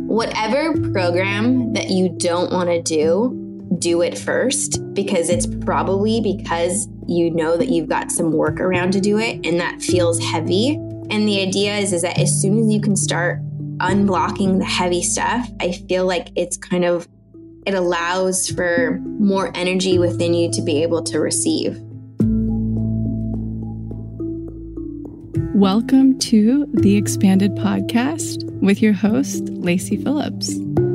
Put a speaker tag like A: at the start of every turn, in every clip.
A: whatever program that you don't want to do it first, because it's probably because you know that you've got some work around to do it and that feels heavy. And the idea is that as soon as you can start unblocking the heavy stuff, I feel like it allows for more energy within you to be able to receive.
B: Welcome to the Expanded Podcast with your host, Lacey Phillips.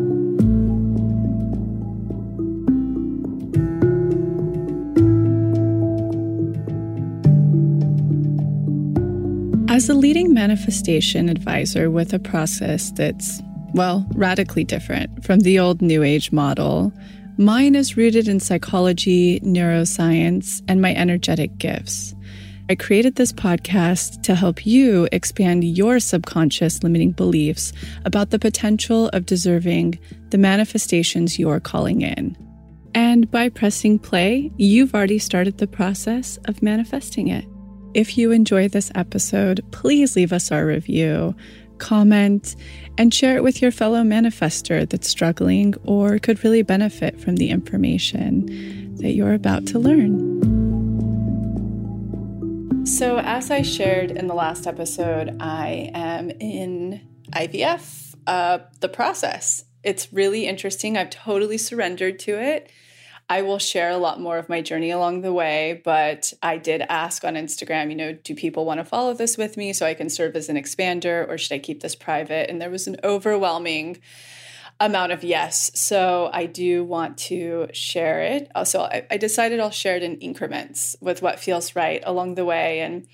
B: As a leading manifestation advisor with a process that's, radically different from the old New Age model, mine is rooted in psychology, neuroscience, and my energetic gifts. I created this podcast to help you expand your subconscious limiting beliefs about the potential of deserving the manifestations you're calling in. And by pressing play, you've already started the process of manifesting it. If you enjoy this episode, please leave us our review, comment, and share it with your fellow manifester that's struggling or could really benefit from the information that you're about to learn. So as I shared in the last episode, I am in IVF, the process. It's really interesting. I've totally surrendered to it. I will share a lot more of my journey along the way, but I did ask on Instagram, do people want to follow this with me so I can serve as an expander, or should I keep this private? And there was an overwhelming amount of yes. So I do want to share it. Also, I decided I'll share it in increments with what feels right along the way. And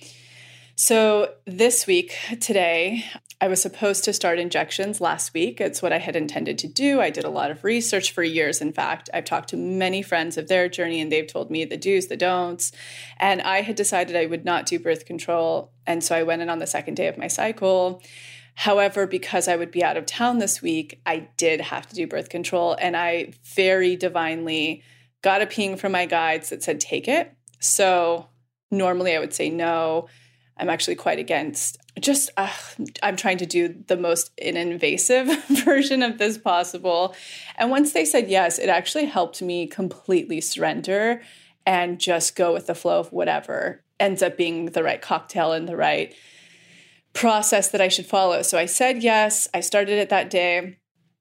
B: so this week, today, I was supposed to start injections last week. It's what I had intended to do. I did a lot of research for years. In fact, I've talked to many friends of their journey, and they've told me the do's, the don'ts. And I had decided I would not do birth control. And so I went in on the second day of my cycle. However, because I would be out of town this week, I did have to do birth control. And I very divinely got a ping from my guides that said, take it. So normally I would say no. I'm actually quite against I'm trying to do the most invasive version of this possible. And once they said yes, it actually helped me completely surrender and just go with the flow of whatever ends up being the right cocktail and the right process that I should follow. So I said yes. I started it that day.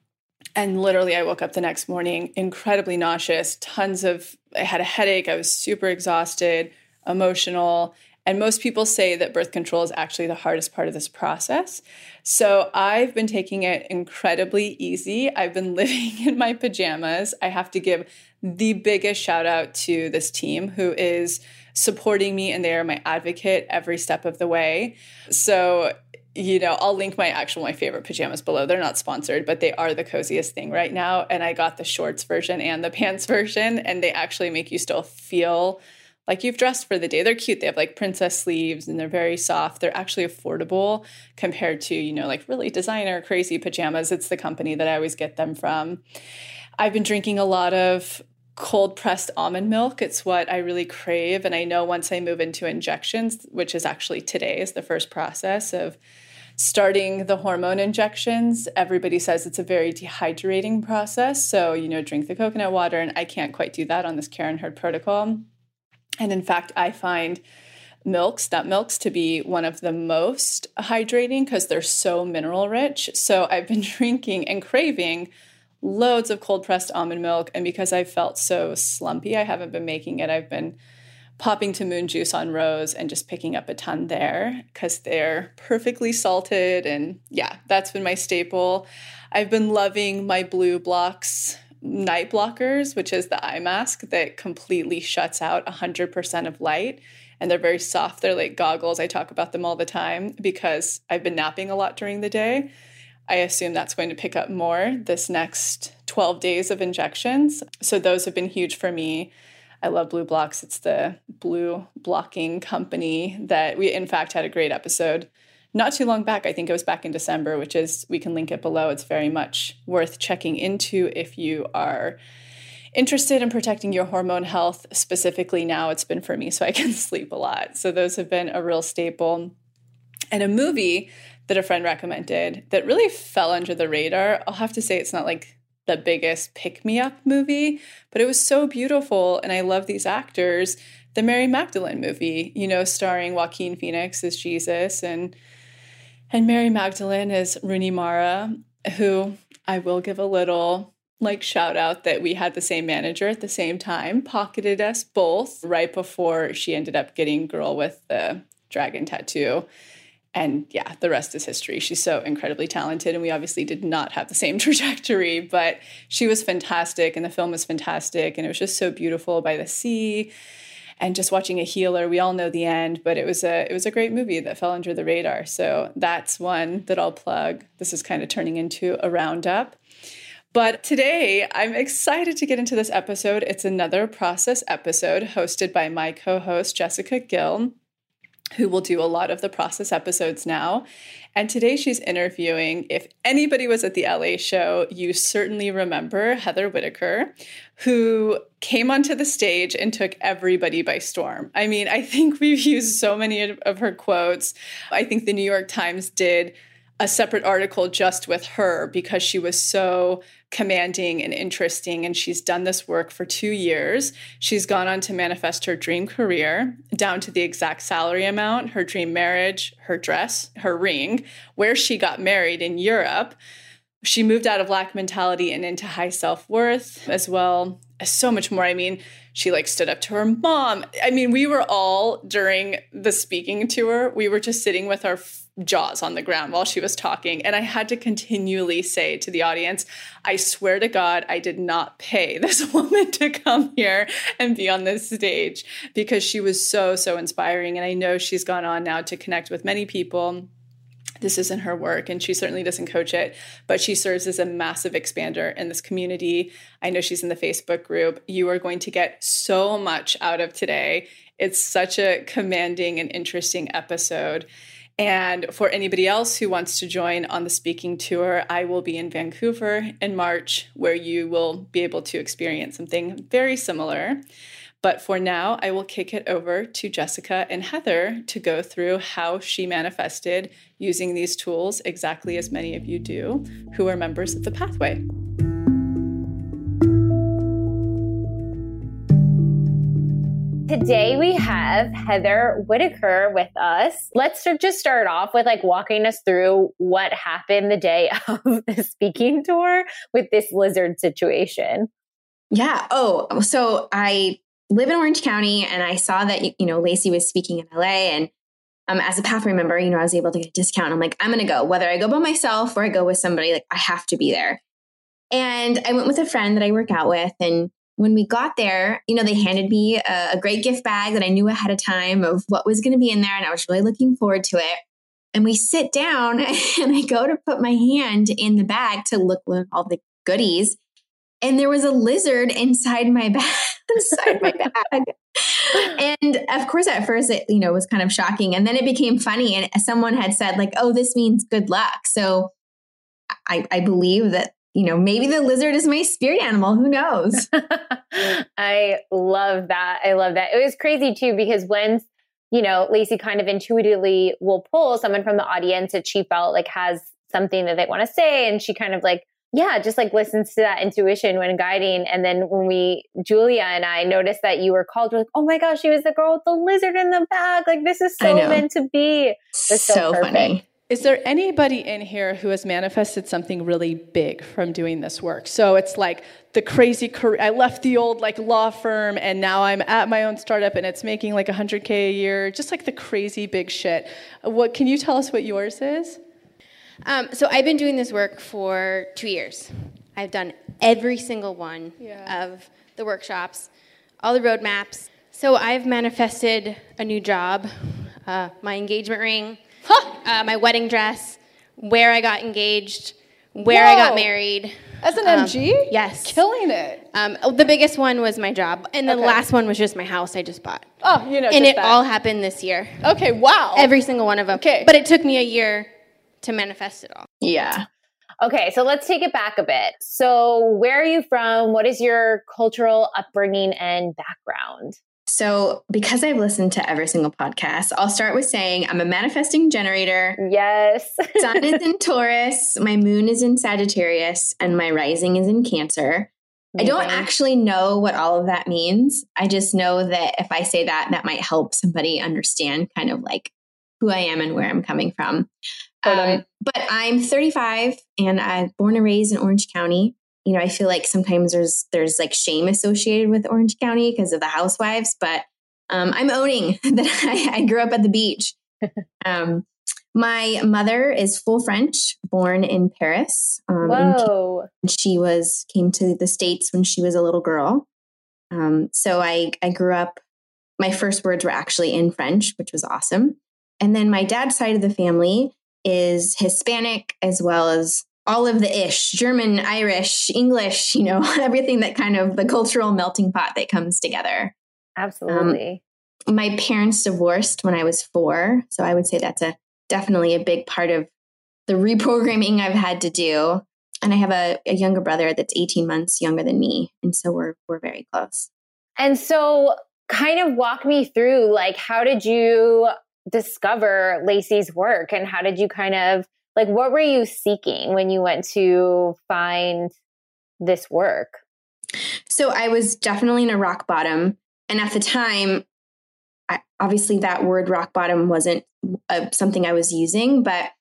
B: And literally I woke up the next morning incredibly nauseous, I had a headache. I was super exhausted, emotional. And most people say that birth control is actually the hardest part of this process. So I've been taking it incredibly easy. I've been living in my pajamas. I have to give the biggest shout out to this team who is supporting me, and they are my advocate every step of the way. So, I'll link my favorite pajamas below. They're not sponsored, but they are the coziest thing right now. And I got the shorts version and the pants version, and they actually make you still feel like you've dressed for the day. They're cute. They have princess sleeves, and they're very soft. They're actually affordable compared to, really designer crazy pajamas. It's the company that I always get them from. I've been drinking a lot of cold pressed almond milk. It's what I really crave. And I know once I move into injections, which is actually today is the first process of starting the hormone injections, everybody says it's a very dehydrating process. So, drink the coconut water, and I can't quite do that on this Karen Hurd protocol. And in fact, I find nut milks to be one of the most hydrating because they're so mineral rich. So I've been drinking and craving loads of cold pressed almond milk. And because I felt so slumpy, I haven't been making it. I've been popping to Moon Juice on Rose and just picking up a ton there because they're perfectly salted. And yeah, that's been my staple. I've been loving my BlueBlox night blockers, which is the eye mask that completely shuts out 100% of light. And they're very soft. They're like goggles. I talk about them all the time because I've been napping a lot during the day. I assume that's going to pick up more this next 12 days of injections. So those have been huge for me. I love BlueBlox. It's the blue blocking company that we, in fact, had a great episode not too long back. I think it was back in December, which is, we can link it below. It's very much worth checking into if you are interested in protecting your hormone health. Specifically now, it's been for me so I can sleep a lot. So those have been a real staple. And a movie that a friend recommended that really fell under the radar. I'll have to say it's not like the biggest pick-me-up movie, but it was so beautiful, and I love these actors. The Mary Magdalene movie, starring Joaquin Phoenix as Jesus and Mary Magdalene as Rooney Mara, who I will give a little shout out that we had the same manager at the same time, pocketed us both right before she ended up getting Girl with the Dragon Tattoo. And yeah, the rest is history. She's so incredibly talented, and we obviously did not have the same trajectory, but she was fantastic, and the film was fantastic, and it was just so beautiful by the sea. And just watching a healer, we all know the end, but it was a great movie that fell under the radar. So that's one that I'll plug. This is kind of turning into a roundup. But today, I'm excited to get into this episode. It's another process episode hosted by my co-host, Jessica Gill, who will do a lot of the process episodes now. And today she's interviewing, if anybody was at the LA show, you certainly remember Heather Whitaker, who came onto the stage and took everybody by storm. I mean, I think we've used so many of her quotes. I think the New York Times did a separate article just with her because she was so commanding and interesting, and she's done this work for 2 years. She's gone on to manifest her dream career down to the exact salary amount, her dream marriage, her dress, her ring, where she got married in Europe. She moved out of lack mentality and into high self-worth, as well as so much more. I mean, she stood up to her mom. I mean, we were all, during the speaking tour, we were just sitting with our jaws on the ground while she was talking. And I had to continually say to the audience, I swear to God, I did not pay this woman to come here and be on this stage, because she was so, so inspiring. And I know she's gone on now to connect with many people. This isn't her work, and she certainly doesn't coach it, but she serves as a massive expander in this community. I know she's in the Facebook group. You are going to get so much out of today. It's such a commanding and interesting episode. And for anybody else who wants to join on the speaking tour, I will be in Vancouver in March, where you will be able to experience something very similar. But for now, I will kick it over to Jessica and Heather to go through how she manifested using these tools, exactly as many of you do who are members of the Pathway.
C: Today we have Heather Whitaker with us. Let's just start off with walking us through what happened the day of the speaking tour with this lizard situation.
A: Yeah. Oh, so I live in Orange County, and I saw that, Lacey was speaking in LA, and as a Pathway member, I was able to get a discount. I'm like, I'm going to go, whether I go by myself or I go with somebody, I have to be there. And I went with a friend that I work out with, and when we got there, they handed me a great gift bag that I knew ahead of time of what was going to be in there. And I was really looking forward to it. And we sit down and I go to put my hand in the bag to look at all the goodies. And there was a lizard inside my bag, And of course, at first, it, was kind of shocking. And then it became funny. And someone had said oh, this means good luck. So I believe that, maybe the lizard is my spirit animal. Who knows?
C: I love that. I love that. It was crazy too, because when, Lacey kind of intuitively will pull someone from the audience that she felt has something that they want to say. And she kind of just listens to that intuition when guiding. And then when Julia and I noticed that you were called, we're oh my gosh, she was the girl with the lizard in the bag. This is so meant to be. It's
A: so funny.
B: Is there anybody in here who has manifested something really big from doing this work? So it's the crazy career. I left the old law firm, and now I'm at my own startup, and it's making $100K a year. Just the crazy big shit. What can you tell us what yours is?
D: So I've been doing this work for 2 years. I've done every single one of the workshops, all the roadmaps. So I've manifested a new job, my engagement ring, my wedding dress, where I got engaged, where I got married.
B: As an MG?
D: Yes.
B: Killing it.
D: The biggest one was my job, and the last one was just my house I just bought.
B: Oh,
D: and it all happened this year.
B: Okay, wow.
D: Every single one of them.
B: Okay.
D: But it took me a year to manifest it all.
A: Yeah.
C: Okay, so let's take it back a bit. So where are you from? What is your cultural upbringing and background?
A: So because I've listened to every single podcast, I'll start with saying I'm a manifesting generator.
C: Yes.
A: Sun is in Taurus, my moon is in Sagittarius, and my rising is in Cancer.
C: Amazing.
A: I don't actually know what all of that means. I just know that if I say that, that might help somebody understand kind of like who I am and where I'm coming from.
C: Totally.
A: But I'm 35 and I'm born and raised in Orange County. You know, I feel like sometimes there's like shame associated with Orange County because of the housewives, but I'm owning that I grew up at the beach. My mother is full French, born in Paris.
C: Whoa.
A: She came to the States when she was a little girl. So I grew up, my first words were actually in French, which was awesome. And then my dad's side of the family is Hispanic, as well as all of the ish, German, Irish, English, you know, everything that kind of the cultural melting pot that comes together.
C: Absolutely.
A: My parents divorced when I was 4. So I would say that's definitely a big part of the reprogramming I've had to do. And I have a younger brother that's 18 months younger than me. And so we're very close.
C: And so kind of walk me through, like, how did you discover Lacey's work, and how did you kind of, like, what were you seeking when you went to find this work?
A: So I was definitely in a rock bottom. And at the time, obviously that word rock bottom wasn't something I was using, but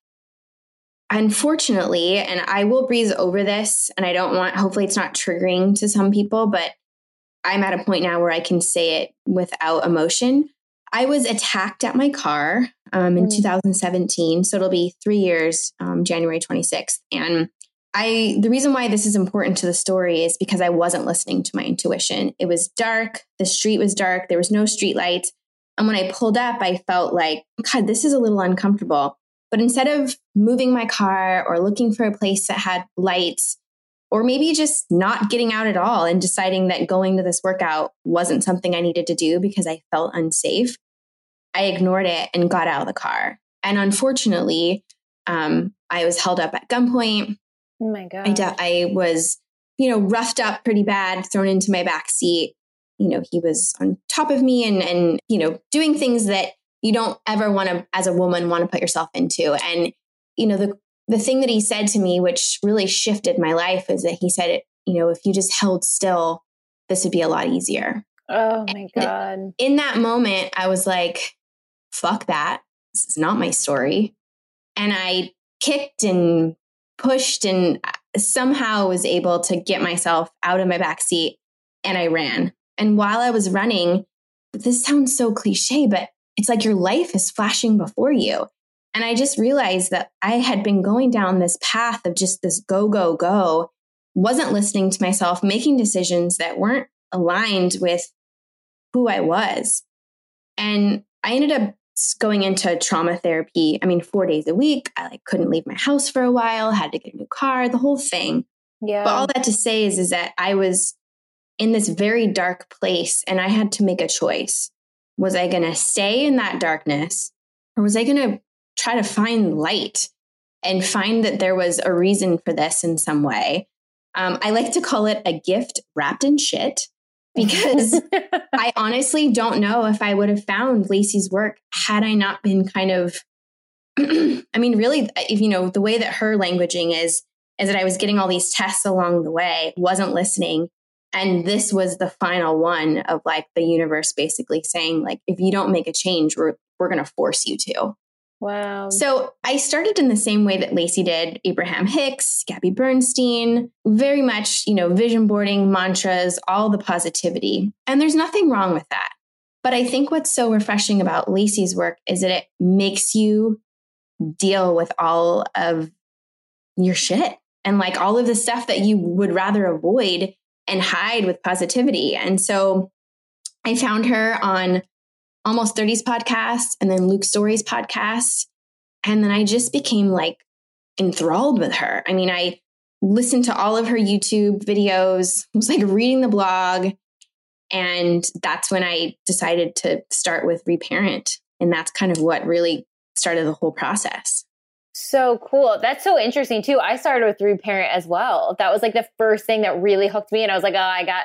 A: unfortunately, and I will breeze over this, and hopefully it's not triggering to some people, but I'm at a point now where I can say it without emotion. I was attacked at my car in 2017. So it'll be 3 years, January 26th. And the reason why this is important to the story is because I wasn't listening to my intuition. It was dark. The street was dark. There was no street lights. And when I pulled up, I felt like, God, this is a little uncomfortable. But instead of moving my car or looking for a place that had lights, or maybe just not getting out at all and deciding that going to this workout wasn't something I needed to do because I felt unsafe, I ignored it and got out of the car. And unfortunately, I was held up at gunpoint.
C: Oh my God.
A: I was, roughed up pretty bad, thrown into my back seat. He was on top of me and doing things that you don't ever want to, as a woman, want to put yourself into. And, the thing that he said to me, which really shifted my life, is that he said, if you just held still, this would be a lot easier.
C: Oh my God.
A: And in that moment, I was like, fuck that. This is not my story. And I kicked and pushed and somehow was able to get myself out of my back seat, and I ran. And while I was running, this sounds so cliche, but it's like your life is flashing before you. And I just realized that I had been going down this path of just this go, go, go, wasn't listening to myself, making decisions that weren't aligned with who I was. And I ended up going into trauma therapy. 4 days a week. I couldn't leave my house for a while, had to get a new car, the whole thing.
C: Yeah.
A: But all that to say is that I was in this very dark place and I had to make a choice. Was I going to stay in that darkness, or was I going to try to find light and find that there was a reason for this in some way? I like to call it a gift wrapped in shit, because I honestly don't know if I would have found Lacey's work had I not been kind of, really, the way that her languaging is that I was getting all these tests along the way, wasn't listening. And this was the final one of like the universe basically saying, like, if you don't make a change, we're going to force you to.
C: Wow.
A: So I started in the same way that Lacey did, Abraham Hicks, Gabby Bernstein, very much, vision boarding, mantras, all the positivity. And there's nothing wrong with that. But I think what's so refreshing about Lacey's work is that it makes you deal with all of your shit and like all of the stuff that you would rather avoid and hide with positivity. And so I found her on Almost 30's podcast and then Luke Story's podcast. And then I just became like enthralled with her. I listened to all of her YouTube videos, was like reading the blog. And that's when I decided to start with Reparent. And that's kind of what really started the whole process.
C: So cool. That's so interesting too. I started with Reparent as well. That was like the first thing that really hooked me. And I was like, oh,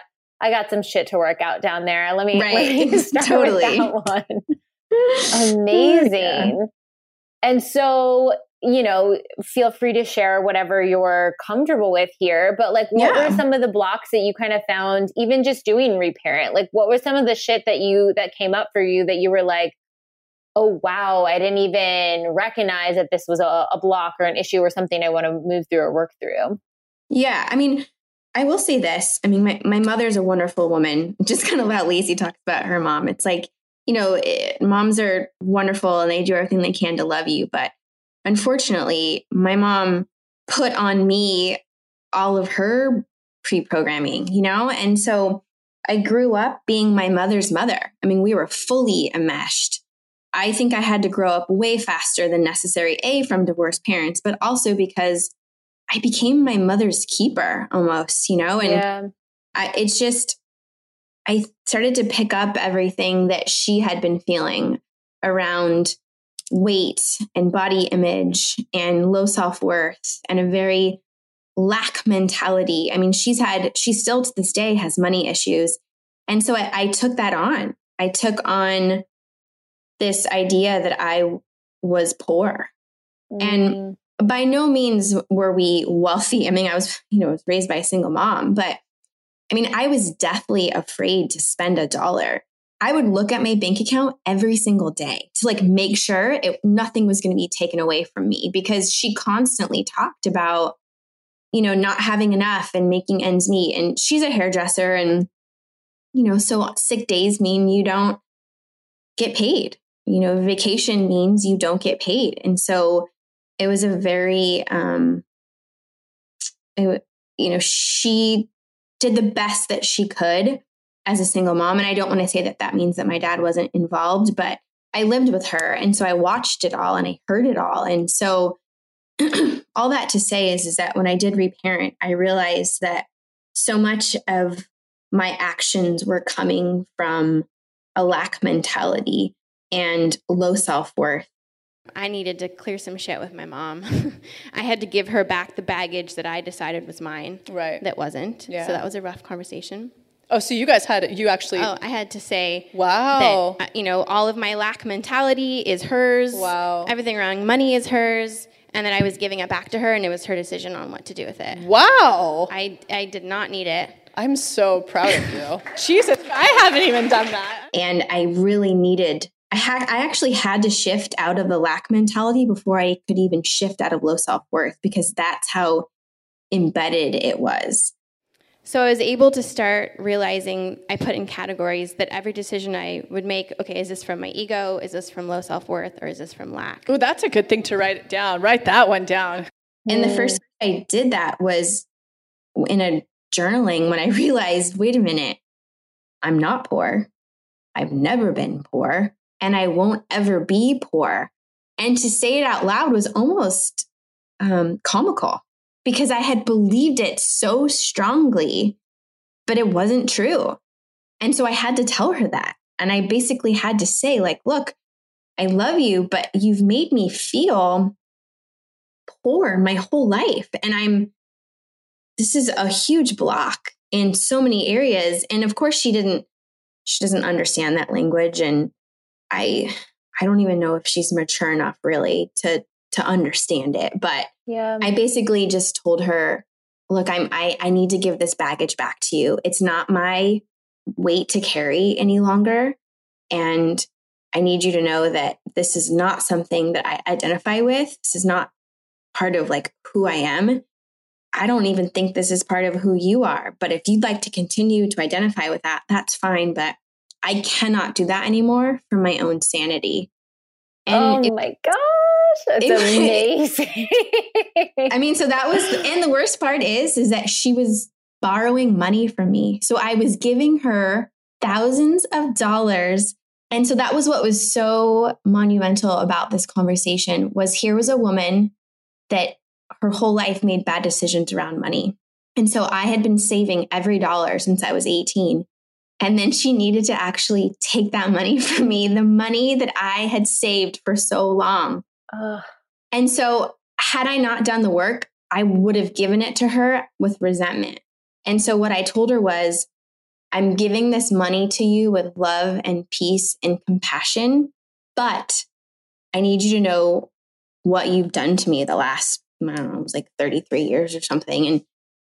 C: I got some shit to work out down there. Let me start with that one. Amazing. Yeah. And so, feel free to share whatever you're comfortable with here. But like, what were some of the blocks that you kind of found, even just doing Reparent? Like, what were some of the shit that came up for you that you were like, oh, wow, I didn't even recognize that this was a block or an issue or something I want to move through or work through?
A: Yeah. I mean, I will say this. I mean, my mother's a wonderful woman. Just kind of how Lacey talks about her mom. It's like, moms are wonderful and they do everything they can to love you. But unfortunately, my mom put on me all of her pre-programming, and so I grew up being my mother's mother. I mean, we were fully enmeshed. I think I had to grow up way faster than necessary, from divorced parents, but also because I became my mother's keeper almost, and I started to pick up everything that she had been feeling around weight and body image and low self-worth and a very lack mentality. I mean, she still to this day has money issues. And so I took that on. I took on this idea that I was poor. And by no means were we wealthy. I mean, I was raised by a single mom, but I mean, I was deathly afraid to spend $1. I would look at my bank account every single day to like make sure nothing was going to be taken away from me, because she constantly talked about, not having enough and making ends meet. And she's a hairdresser, and, so sick days mean you don't get paid. Vacation means you don't get paid. And so it was a very, she did the best that she could as a single mom. And I don't want to say that means that my dad wasn't involved, but I lived with her. And so I watched it all and I heard it all. And so all that to say is that when I did Reparent, I realized that so much of my actions were coming from a lack mentality and low self-worth.
D: I needed to clear some shit with my mom. I had to give her back the baggage that I decided was mine.
B: Right.
D: That wasn't. Yeah. So that was a rough conversation.
B: Oh, so you guys I
D: had to say,
B: wow,
D: that, all of my lack mentality is hers.
B: Wow.
D: Everything around money is hers. And then I was giving it back to her, and it was her decision on what to do with it.
B: Wow.
D: I did not need it.
B: I'm so proud of you. Jesus, I haven't even done that.
A: And I really needed, I actually had to shift out of the lack mentality before I could even shift out of low self-worth, because that's how embedded it was.
D: So I was able to start realizing I put in categories that every decision I would make, okay, is this from my ego? Is this from low self-worth? Or is this from lack?
B: Oh, that's a good thing to write it down. Write that one down.
A: And the first time I did that was in a journaling, when I realized, wait a minute, I'm not poor. I've never been poor, and I won't ever be poor. And to say it out loud was almost comical, because I had believed it so strongly, but it wasn't true. And so I had to tell her that. And I basically had to say, like, look, I love you, but you've made me feel poor my whole life. And this is a huge block in so many areas. And of course she doesn't understand that language. And I don't even know if she's mature enough really to understand it. But yeah, I basically just told her, look, I need to give this baggage back to you. It's not my weight to carry any longer. And I need you to know that this is not something that I identify with. This is not part of like who I am. I don't even think this is part of who you are. But if you'd like to continue to identify with that, that's fine. But I cannot do that anymore for my own sanity.
C: And my gosh, that's amazing.
A: I mean, so that was, and the worst part is that she was borrowing money from me. So I was giving her thousands of dollars. And so that was what was so monumental about this conversation was here was a woman that her whole life made bad decisions around money. And so I had been saving every dollar since I was 18. And then she needed to actually take that money from me, the money that I had saved for so long. And so had I not done the work, I would have given it to her with resentment. And so what I told her was, I'm giving this money to you with love and peace and compassion, but I need you to know what you've done to me the last, I don't know, it was like 33 years or something. And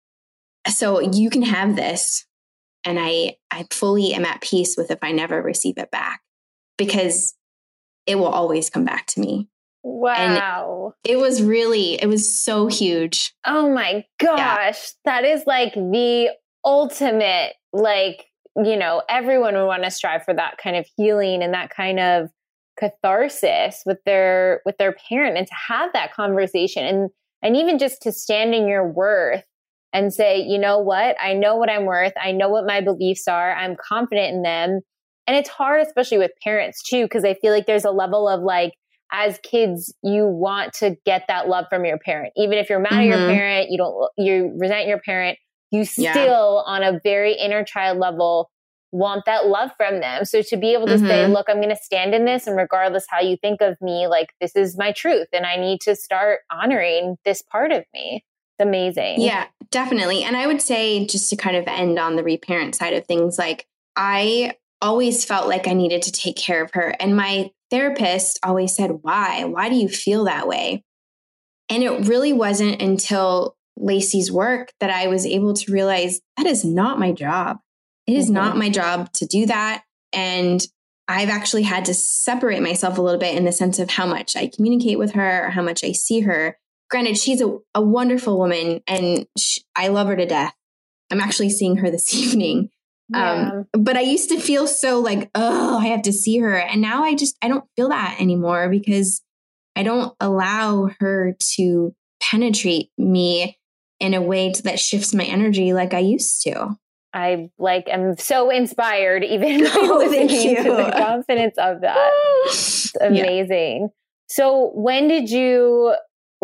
A: so you can have this. And I fully am at peace with if I never receive it back, because it will always come back to me.
C: Wow.
A: And it was so huge.
C: Oh my gosh. Yeah. That is like the ultimate, like, you know, everyone would want to strive for that kind of healing and that kind of catharsis with their parent, and to have that conversation and even just to stand in your worth and say, you know what, I know what I'm worth. I know what my beliefs are. I'm confident in them. And it's hard, especially with parents too, because I feel like there's a level of like, as kids, you want to get that love from your parent. Even if you're mad at your parent, you resent your parent, you still on a very inner child level want that love from them. So to be able to say, look, I'm going to stand in this, and regardless how you think of me, like, this is my truth, and I need to start honoring this part of me. It's amazing.
A: Yeah, definitely. And I would say, just to kind of end on the reparent side of things, like, I always felt like I needed to take care of her. And my therapist always said, why? Why do you feel that way? And it really wasn't until Lacey's work that I was able to realize that is not my job. It is not my job to do that. And I've actually had to separate myself a little bit in the sense of how much I communicate with her or how much I see her. Granted, she's a wonderful woman, and I love her to death. I'm actually seeing her this evening. Yeah. But I used to feel so like, oh, I have to see her. And now I don't feel that anymore, because I don't allow her to penetrate me in a way that shifts my energy like I used to.
C: I am so inspired even listening to the confidence of that. It's amazing. Yeah. So when did you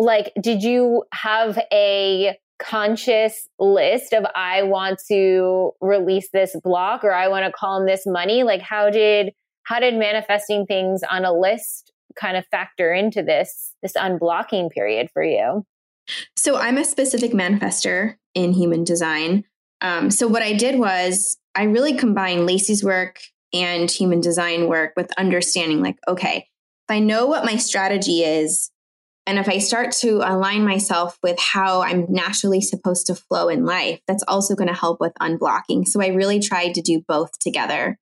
C: have a conscious list of, I want to release this block, or I want to calm this money? Like, how did manifesting things on a list kind of factor into this unblocking period for you?
A: So I'm a specific manifester in human design. So what I did was I really combined Lacey's work and human design work with understanding, like, okay, if I know what my strategy is, and if I start to align myself with how I'm naturally supposed to flow in life, that's also going to help with unblocking. So I really tried to do both together.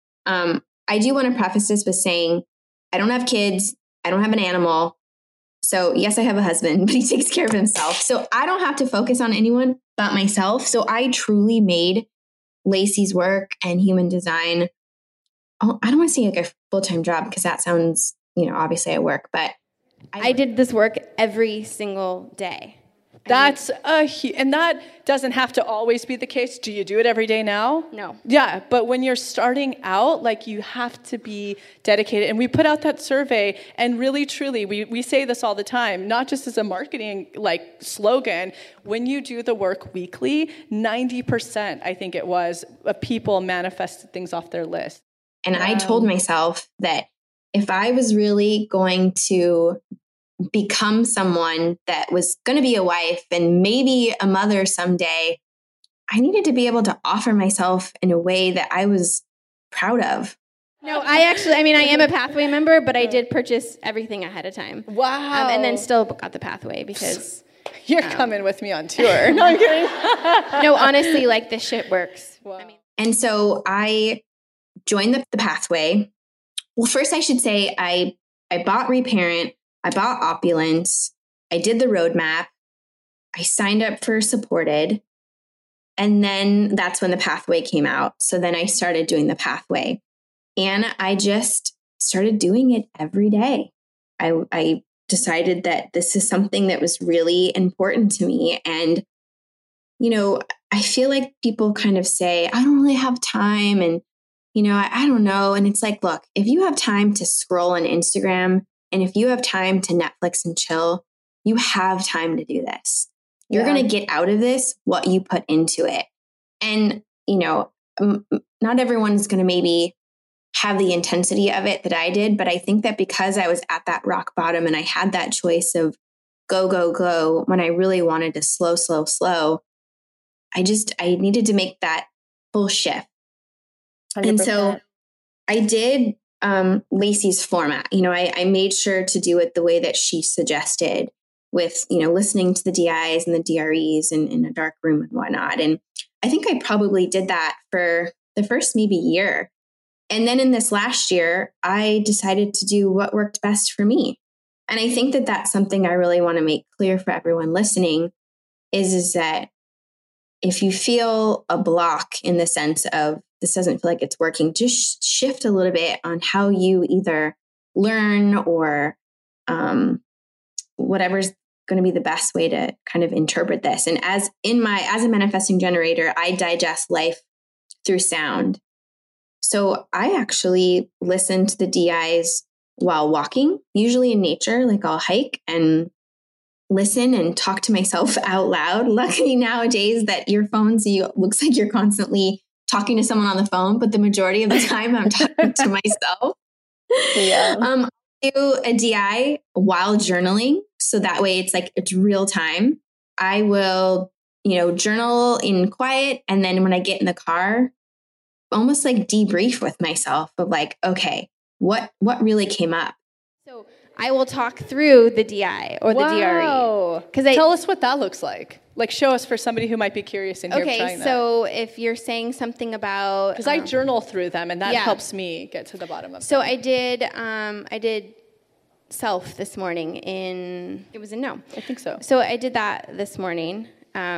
A: I do want to preface this with saying, I don't have kids. I don't have an animal. So yes, I have a husband, but he takes care of himself. So I don't have to focus on anyone but myself. So I truly made Lacey's work and human design, I don't want to say like a full-time job, because that sounds, obviously I work, but
D: I did this work every single day.
B: And that doesn't have to always be the case. Do you do it every day now?
D: No.
B: Yeah, but when you're starting out, like, you have to be dedicated. And we put out that survey, and really, truly, we say this all the time, not just as a marketing slogan. When you do the work weekly, 90%, I think it was, of people manifested things off their list.
A: And I told myself that if I was really going to become someone that was going to be a wife and maybe a mother someday, I needed to be able to offer myself in a way that I was proud of.
D: No, I am a Pathway member, but I did purchase everything ahead of time.
B: Wow.
D: And then still got the Pathway because...
B: You're coming with me on tour. No, I'm kidding.
D: No, honestly, this shit works.
B: Wow.
A: And so I joined the Pathway. Well, first I should say I bought Reparent. I bought Opulence. I did the roadmap. I signed up for Supported. And then that's when the Pathway came out. So then I started doing the Pathway. And I just started doing it every day. I decided that this is something that was really important to me. And, I feel like people kind of say, I don't really have time. And, I don't know. And it's like, look, if you have time to scroll on Instagram, and if you have time to Netflix and chill, you have time to do this. You're going to get out of this what you put into it. And, not everyone's going to maybe have the intensity of it that I did. But I think that because I was at that rock bottom and I had that choice of go, go, go, when I really wanted to slow, slow, slow, I needed to make that full shift.
C: 100%.
A: And so I did Lacey's format. I made sure to do it the way that she suggested, with, listening to the DIs and the DREs in a dark room and whatnot. And I think I probably did that for the first maybe year. And then in this last year, I decided to do what worked best for me. And I think that that's something I really want to make clear for everyone listening is that if you feel a block in the sense of this doesn't feel like it's working, just shift a little bit on how you either learn or whatever's going to be the best way to kind of interpret this. And as a manifesting generator, I digest life through sound. So I actually listen to the DIs while walking, usually in nature, like I'll hike and listen and talk to myself out loud. Luckily nowadays that your phones, looks like you're constantly talking to someone on the phone, but the majority of the time I'm talking to myself.
C: Yeah.
A: I'll do a DI while journaling. So that way it's real time. I will, journal in quiet. And then when I get in the car, almost like debrief with myself of like, okay, what really came up?
D: So I will talk through the DI or the DRE.
B: Tell us what that looks like. Like, show us for somebody who might be curious in here trying that.
D: So if you're saying something about...
B: Because I journal through them, and that helps me get to the bottom of it.
D: So I did self this morning it was in No.
B: I think so.
D: So I did that this morning.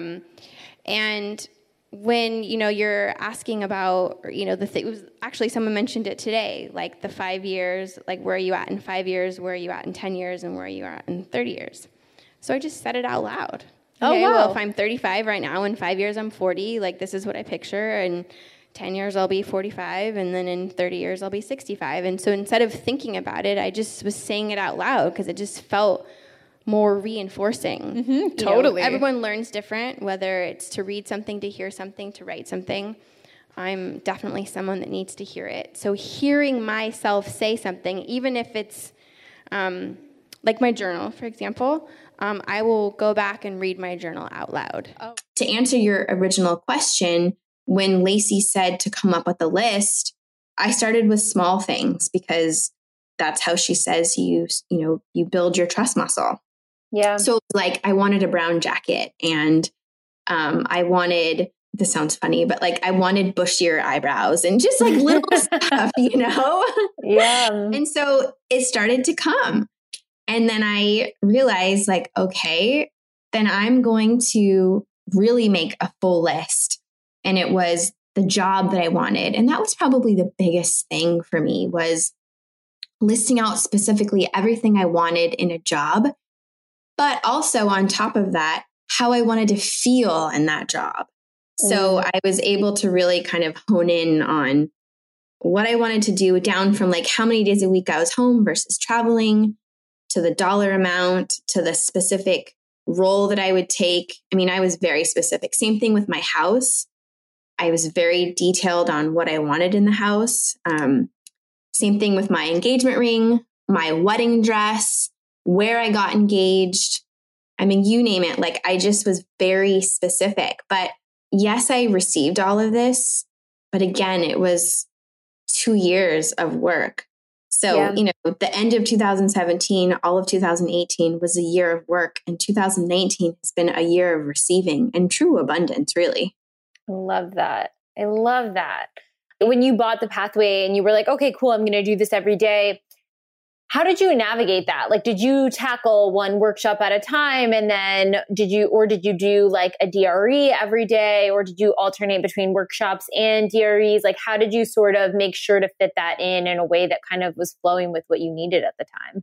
D: And when, you're asking about, it was actually someone mentioned it today, like the 5 years, like where are you at in 5 years, where are you at in 10 years, and where are you at in 30 years? So I just said it out loud. Okay, well, if I'm 35 right now, in 5 years I'm 40, like this is what I picture, and 10 years I'll be 45, and then in 30 years I'll be 65. And so instead of thinking about it, I just was saying it out loud because it just felt more reinforcing.
B: Mm-hmm, totally.
D: Everyone learns different, whether it's to read something, to hear something, to write something. I'm definitely someone that needs to hear it. So hearing myself say something, even if it's like my journal, for example, I will go back and read my journal out loud.
A: Oh. To answer your original question, when Lacey said to come up with a list, I started with small things because that's how she says you build your trust muscle.
C: Yeah.
A: So like I wanted a brown jacket and I wanted, this sounds funny, but like I wanted bushier eyebrows and just like little stuff,
C: Yeah.
A: And so it started to come. And then I realized like, okay, then I'm going to really make a full list. And it was the job that I wanted. And that was probably the biggest thing for me, was listing out specifically everything I wanted in a job, but also on top of that, how I wanted to feel in that job. So I was able to really kind of hone in on what I wanted to do, down from like how many days a week I was home versus traveling, to the dollar amount, to the specific role that I would take. I mean, I was very specific. Same thing with my house. I was very detailed on what I wanted in the house. Same thing with my engagement ring, my wedding dress, where I got engaged. I mean, you name it. Like, I just was very specific. But yes, I received all of this. But again, it was 2 years of work. So, the end of 2017, all of 2018 was a year of work, and 2019 has been a year of receiving and true abundance, really.
C: I love that. I love that. When you bought the pathway and you were like, okay, cool, I'm going to do this every day. How did you navigate that? Like, did you tackle one workshop at a time? And then did you do like a DRE every day, or did you alternate between workshops and DREs? Like, how did you sort of make sure to fit that in a way that kind of was flowing with what you needed at the time?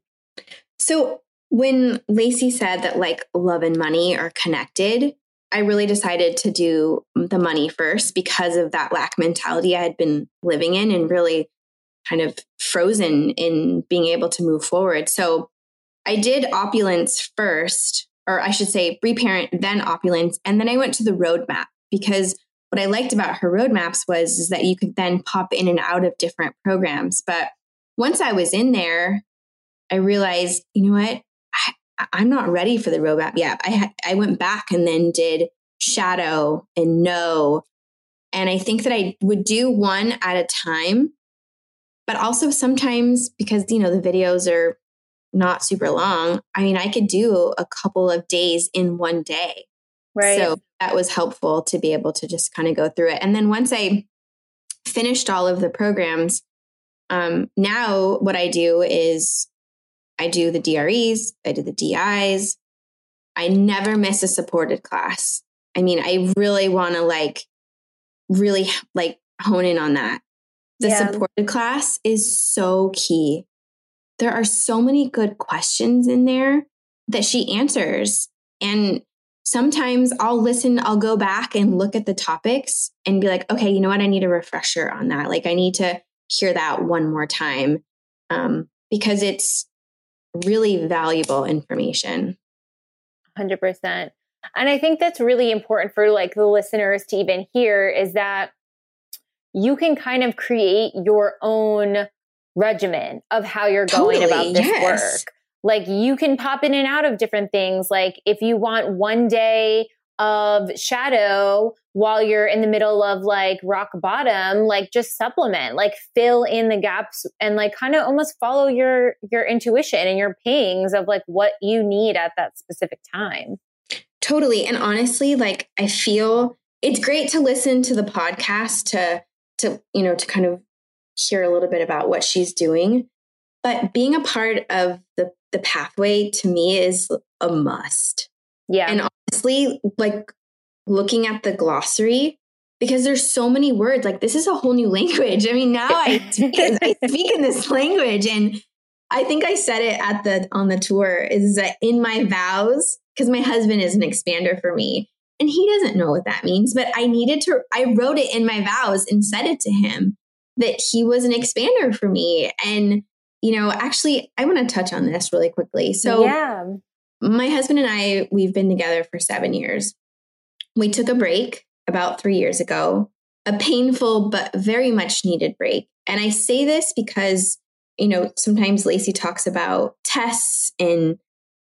A: So when Lacey said that like love and money are connected, I really decided to do the money first because of that lack mentality I had been living in and really kind of frozen in being able to move forward. So I did opulence first, or I should say reparent, then opulence. And then I went to the roadmap, because what I liked about her roadmaps is that you could then pop in and out of different programs. But once I was in there, I realized, you know what? I'm not ready for the roadmap yet. I went back and then did shadow and know. And I think that I would do one at a time, but also sometimes because, the videos are not super long. I mean, I could do a couple of days in one day.
C: Right.
A: So that was helpful to be able to just kind of go through it. And then once I finished all of the programs, now what I do is I do the DREs, I do the DIs. I never miss a supported class. I mean, I really want to really hone in on that. The supported class is so key. There are so many good questions in there that she answers. And sometimes I'll go back and look at the topics and be like, okay, you know what? I need a refresher on that. Like I need to hear that one more time because it's really valuable information.
C: 100%. And I think that's really important for the listeners to even hear is that you can kind of create your own regimen of how you're going about this work. Like you can pop in and out of different things. Like if you want one day of shadow while you're in the middle of rock bottom, just supplement, fill in the gaps and kind of almost follow your intuition and your pings of what you need at that specific time.
A: Totally. And honestly, I feel it's great to listen to the podcast to kind of hear a little bit about what she's doing. But being a part of the pathway to me is a must.
C: Yeah.
A: And honestly, looking at the glossary, because there's so many words, this is a whole new language. I mean, now I speak in this language. And I think I said it on the tour is that in my vows, because my husband is an expander for me and he doesn't know what that means, but I wrote it in my vows and said it to him that he was an expander for me. And actually, I want to touch on this really quickly. So my husband and I, we've been together for 7 years. We took a break about 3 years ago, a painful but very much needed break. And I say this because, sometimes Lacey talks about tests and,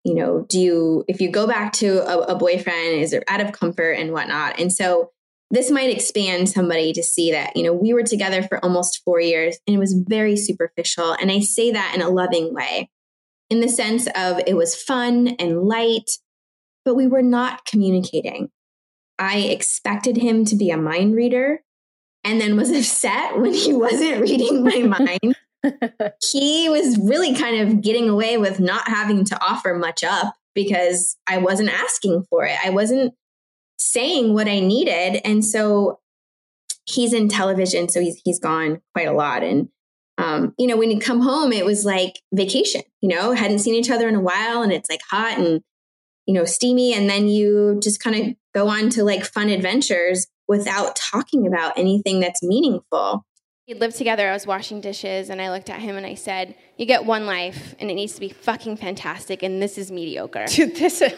A: if you go back to a boyfriend, is it out of comfort and whatnot? And so this might expand somebody to see that, we were together for almost 4 years and it was very superficial. And I say that in a loving way, in the sense of it was fun and light, but we were not communicating. I expected him to be a mind reader and then was upset when he wasn't reading my mind. He was really kind of getting away with not having to offer much up because I wasn't asking for it. I wasn't saying what I needed. And so he's in television. So he's gone quite a lot. And, when you come home, it was like vacation, hadn't seen each other in a while and it's hot and, steamy. And then you just kind of go on to fun adventures without talking about anything that's meaningful.
D: We lived together. I was washing dishes and I looked at him and I said, you get one life and it needs to be fucking fantastic. And this is mediocre.
B: Dude,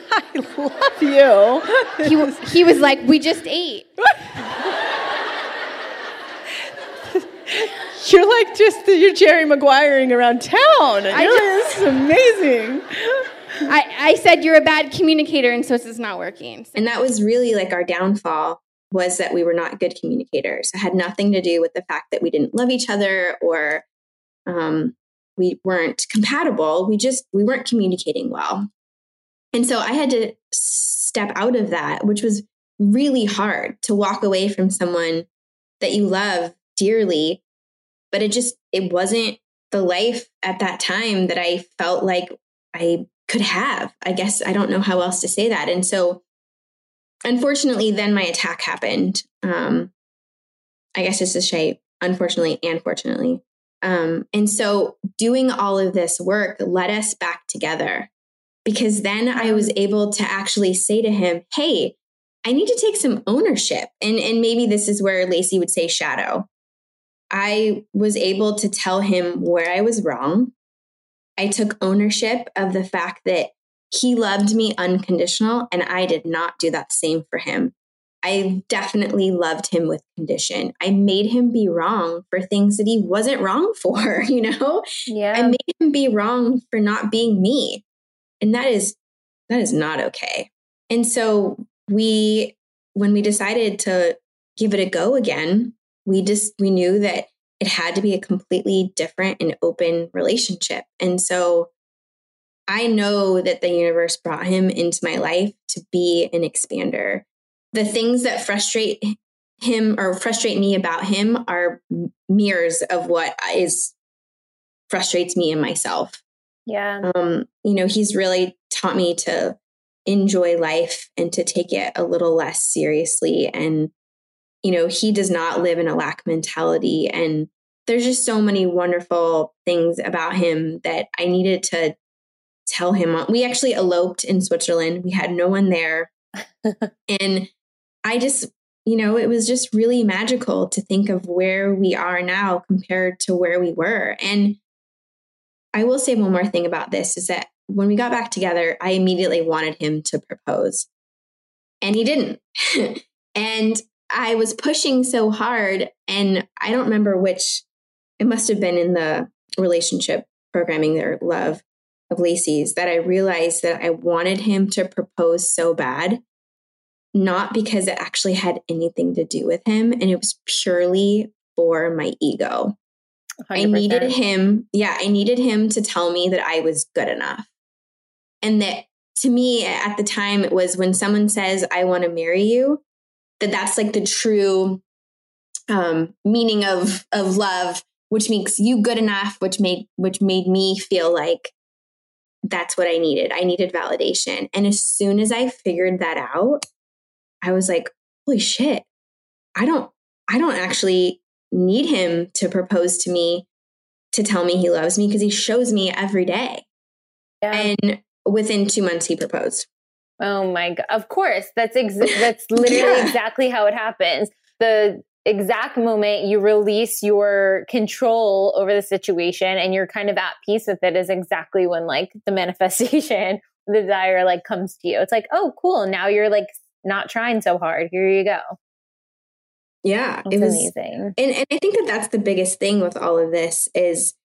B: I love you.
D: He was like, we just ate.
B: You're Jerry Maguiring around town. This is amazing.
D: I said, you're a bad communicator. And so it's not working.
A: And that was really our downfall. Was that we were not good communicators. It had nothing to do with the fact that we didn't love each other or we weren't compatible. We weren't communicating well. And so I had to step out of that, which was really hard to walk away from someone that you love dearly. But it wasn't the life at that time that I felt like I could have. I guess I don't know how else to say that. And so unfortunately, then my attack happened. I guess it's to say, unfortunately and fortunately. And so doing all of this work led us back together because then I was able to actually say to him, hey, I need to take some ownership. And maybe this is where Lacey would say shadow. I was able to tell him where I was wrong. I took ownership of the fact that he loved me unconditional, and I did not do that same for him. I definitely loved him with condition. I made him be wrong for things that he wasn't wrong for,
C: Yeah.
A: I made him be wrong for not being me. And that is not okay. And so when we decided to give it a go again. We knew that it had to be a completely different and open relationship. And so I know that the universe brought him into my life to be an expander. The things that frustrate him or frustrate me about him are mirrors of what frustrates me in myself.
C: Yeah.
A: He's really taught me to enjoy life and to take it a little less seriously. And, he does not live in a lack mentality. And there's just so many wonderful things about him that I needed to tell him. We actually eloped in Switzerland. We had no one there. And I just, it was just really magical to think of where we are now compared to where we were. And I will say one more thing about this is that when we got back together, I immediately wanted him to propose, and he didn't. And I was pushing so hard, and I don't remember which, it must have been in the relationship programming their love of Lacey's, that I realized that I wanted him to propose so bad, not because it actually had anything to do with him. And it was purely for my ego. 100%. I needed him to tell me that I was good enough. And that to me at the time, it was when someone says, I want to marry you, that's like the true meaning of love, which makes you good enough, which made me feel like that's what I needed. I needed validation. And as soon as I figured that out, I was like, holy shit, I don't actually need him to propose to me to tell me he loves me, because he shows me every day. Yeah. And within 2 months, he proposed.
C: Oh my God. Of course. That's literally exactly how it happens. The exact moment you release your control over the situation and you're kind of at peace with it is exactly when like the manifestation, the desire like comes to you. It's like, oh, cool. Now you're like not trying so hard. Here you go.
A: Yeah.
C: It was amazing.
A: And I think that that's the biggest thing with all of this is,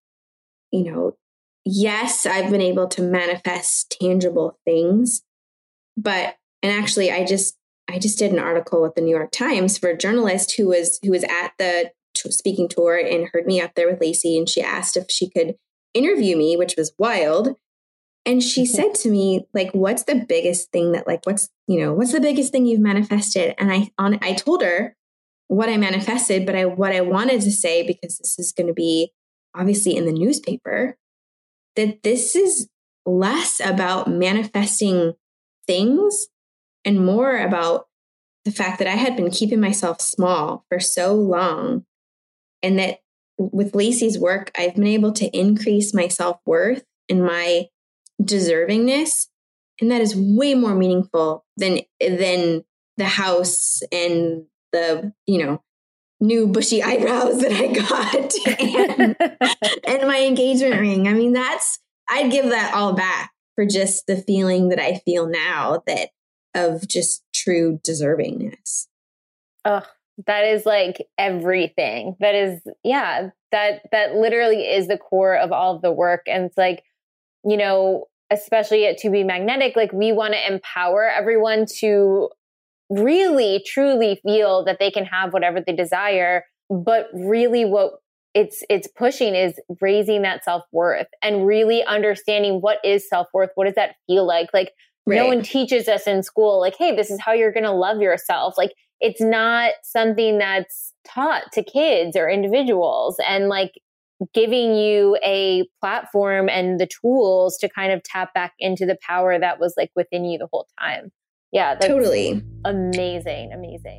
A: yes, I've been able to manifest tangible things, and actually I just did an article with the New York Times for a journalist who was at the speaking tour and heard me up there with Lacey, and she asked if she could interview me, which was wild. And she said to me, like, what's the biggest thing that what's the biggest thing you've manifested? And I told her what I manifested, but what I wanted to say, because this is going to be obviously in the newspaper, that this is less about manifesting things and more about the fact that I had been keeping myself small for so long. And that with Lacey's work, I've been able to increase my self-worth and my deservingness. And that is way more meaningful than the house and the, new bushy eyebrows that I got and my engagement ring. I mean, I'd give that all back for just the feeling that I feel now of just true deservingness.
C: Oh, that is like everything. That is, that literally is the core of all of the work. And it's like, especially at To Be Magnetic, like we want to empower everyone to really, truly feel that they can have whatever they desire. But really what it's pushing is raising that self-worth and really understanding what is self-worth. What does that feel like? Like right. No one teaches us in school, like, hey, this is how you're going to love yourself. Like it's not something that's taught to kids or individuals, and like giving you a platform and the tools to kind of tap back into the power that was like within you the whole time. Yeah, that's
A: totally
C: amazing.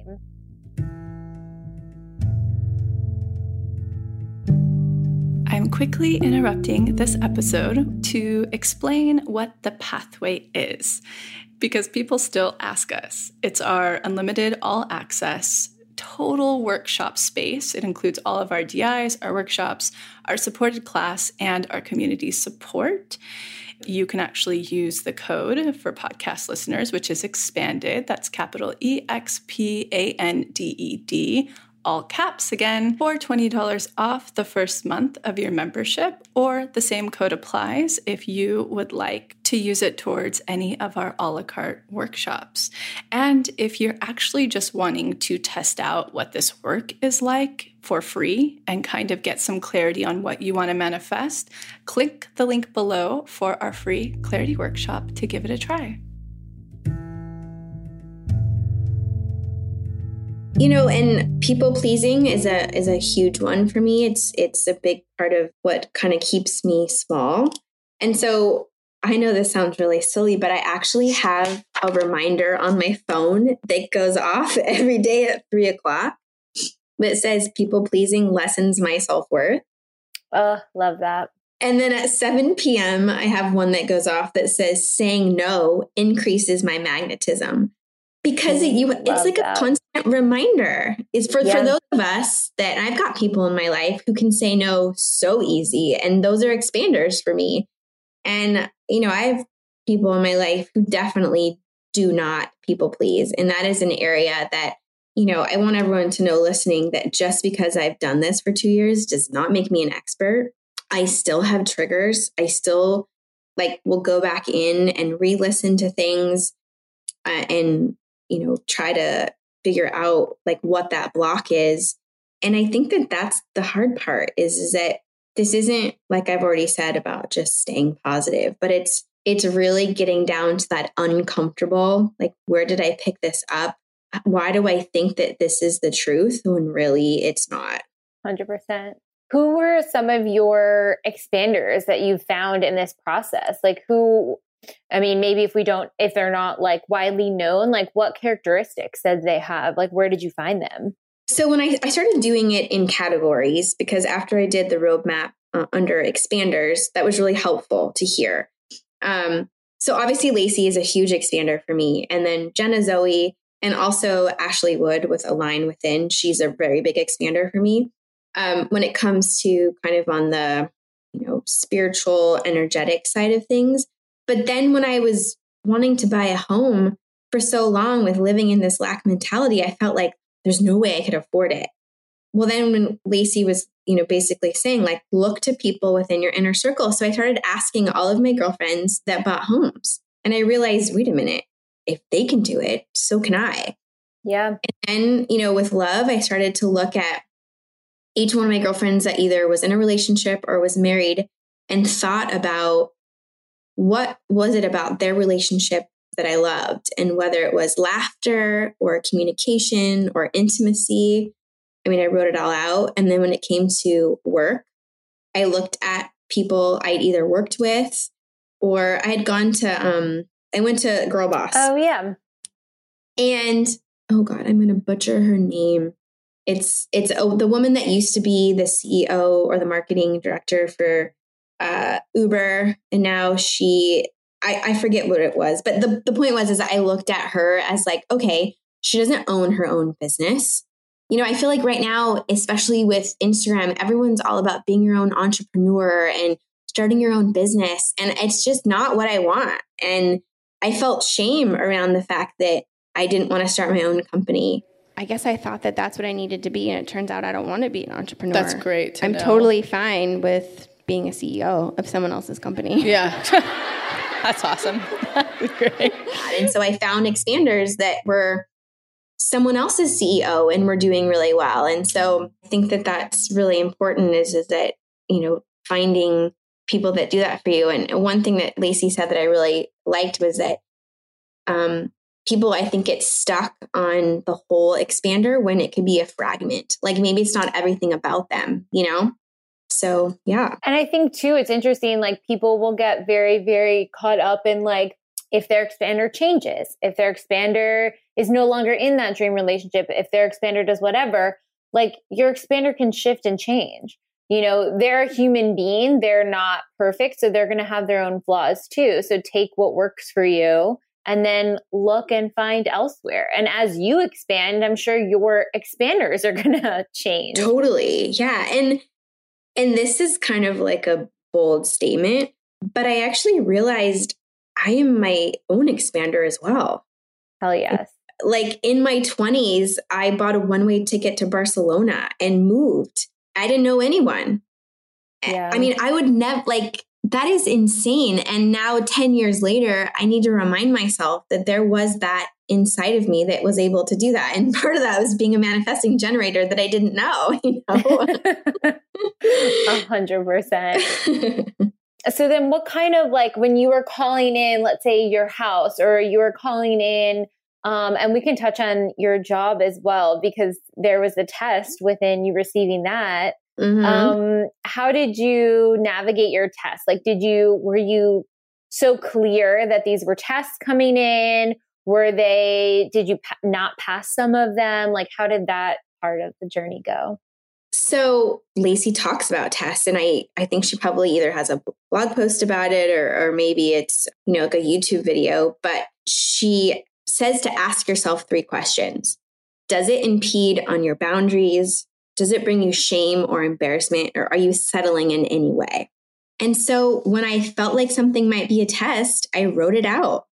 B: I'm quickly interrupting this episode to explain what the pathway is, because people still ask us. It's our unlimited all access total workshop space. It includes all of our DIs, our workshops, our supported class, and our community support. You can actually use the code for podcast listeners, which is expanded. That's capital EXPANDED, all caps again, for $20 off the first month of your membership, or the same code applies if you would like to use it towards any of our a la carte workshops. And if you're actually just wanting to test out what this work is like for free and kind of get some clarity on what you want to manifest, click the link below for our free clarity workshop to give it a try.
A: And people pleasing is a huge one for me. It's a big part of what kind of keeps me small. And so I know this sounds really silly, but I actually have a reminder on my phone that goes off every day at 3:00 that says people pleasing lessens my self-worth.
C: Oh, love that.
A: And then at 7 p.m., I have one that goes off that says saying no increases my magnetism. Because it's like a constant reminder. It's for those of us that I've got people in my life who can say no so easy. And those are expanders for me. And, I have people in my life who definitely do not people please. And that is an area that, I want everyone to know listening that just because I've done this for 2 years does not make me an expert. I still have triggers. I still will go back in and re-listen to things and try to figure out what that block is. And I think that that's the hard part is that this isn't, like I've already said, about just staying positive, but it's really getting down to that uncomfortable, where did I pick this up? Why do I think that this is the truth when really it's not?
C: 100%. Who were some of your expanders that you found in this process? Maybe if they're not widely known, what characteristics did they have? Where did you find them?
A: So when I started doing it in categories, because after I did the roadmap under expanders, that was really helpful to hear. So obviously Lacey is a huge expander for me. And then Jenna Zoe and also Ashley Wood with Align Within, she's a very big expander for me. When it comes to kind of on the, spiritual, energetic side of things. But then when I was wanting to buy a home for so long with living in this lack mentality, I felt like there's no way I could afford it. Well, then when Lacey was, basically saying look to people within your inner circle. So I started asking all of my girlfriends that bought homes. And I realized, wait a minute, if they can do it, so can I.
C: Yeah.
A: And then, with love, I started to look at each one of my girlfriends that either was in a relationship or was married and thought about what was it about their relationship that I loved, and whether it was laughter or communication or intimacy. I wrote it all out. And then when it came to work, I looked at people I'd either worked with or I had gone to, I went to Girl Boss.
C: Oh, yeah.
A: And, oh God, I'm going to butcher her name. It's the woman that used to be the CEO or the marketing director for Uber. And now I forget what it was. But the point was, is I looked at her as okay, she doesn't own her own business. I feel like right now, especially with Instagram, everyone's all about being your own entrepreneur and starting your own business. And it's just not what I want. And I felt shame around the fact that I didn't want to start my own company.
D: I guess I thought that that's what I needed to be. And it turns out I don't want to be an entrepreneur.
B: That's great to know.
D: I'm totally fine with being a CEO of someone else's company.
B: Yeah. That's awesome. That's great.
A: And so I found expanders that were someone else's CEO and were doing really well. And so I think that that's really important is that, finding people that do that for you. And one thing that Lacey said that I really liked was that people, I think, get stuck on the whole expander when it could be a fragment. Maybe it's not everything about them, So, yeah.
C: And I think too, it's interesting, people will get very, very caught up in if their expander changes, if their expander is no longer in that dream relationship, if their expander does whatever, your expander can shift and change. They're a human being. They're not perfect. So they're going to have their own flaws too. So take what works for you and then look and find elsewhere. And as you expand, I'm sure your expanders are going to change.
A: Totally. Yeah. And this is kind of a bold statement, but I actually realized I am my own expander as well.
C: Hell yes.
A: like in my 20s, I bought a one-way ticket to Barcelona and moved. I didn't know anyone.
C: Yeah.
A: I mean, I would never, like, that is insane. And now 10 years later, I need to remind myself that there was that inside of me that was able to do that. And part of that was being a manifesting generator that I didn't know,
C: 100%. So then what kind of, like, when you were calling in, let's say your house, or you were calling in, and we can touch on your job as well, because there was a test within you receiving that.
A: Mm-hmm.
C: How did you navigate your test? Like, were you so clear that these were tests coming in? Did you not pass some of them? Like, how did that part of the journey go?
A: So Lacey talks about tests, and I think she probably either has a blog post about it or maybe it's, like a YouTube video, but she says to ask yourself 3 questions. Does it impede on your boundaries? Does it bring you shame or embarrassment, or are you settling in any way? And so when I felt like something might be a test, I wrote it out.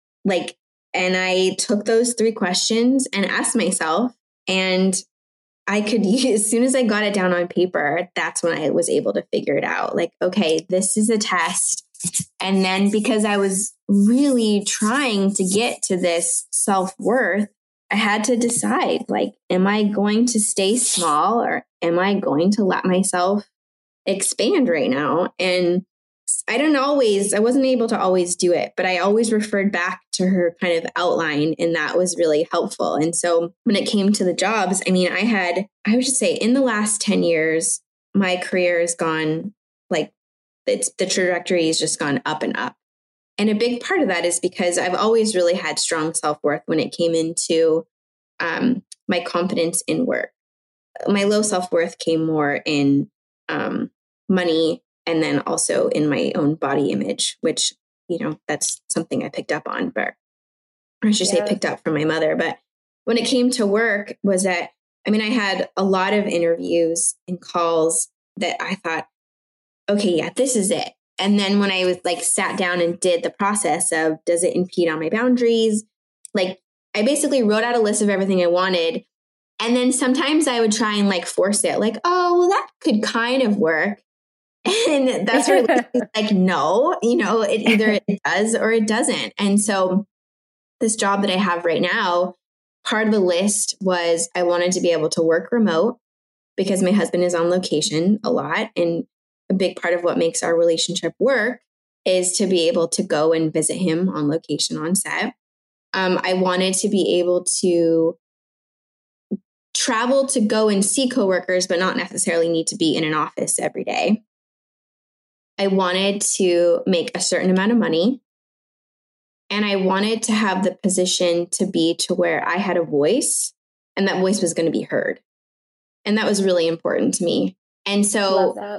A: And I took those 3 questions and asked myself, and I could use, as soon as I got it down on paper, that's when I was able to figure it out. Like, okay, this is a test. And then because I was really trying to get to this self-worth, I had to decide, like, am I going to stay small or am I going to let myself expand right now? And I wasn't able to always do it, but I always referred back to her kind of outline, and that was really helpful. And so when it came to the jobs, I mean, I would just say in the last 10 years, my career has gone, like, the trajectory has just gone up and up. And a big part of that is because I've always really had strong self-worth when it came into my confidence in work. My low self-worth came more in money, and then also in my own body image, which, that's something I picked up on, or I should say picked up from my mother. But when it came to work was that, I mean, I had a lot of interviews and calls that I thought, okay, yeah, this is it. And then when I was sat down and did the process of, does it impede on my boundaries? Like, I basically wrote out a list of everything I wanted. And then sometimes I would try and force it, oh, well, that could kind of work. And that's where it's no, it either it does or it doesn't. And so this job that I have right now, part of the list was I wanted to be able to work remote because my husband is on location a lot. And a big part of what makes our relationship work is to be able to go and visit him on location on set. I wanted to be able to travel to go and see coworkers, but not necessarily need to be in an office every day. I wanted to make a certain amount of money, and I wanted to have the position to be to where I had a voice, and that voice was going to be heard. And that was really important to me. And so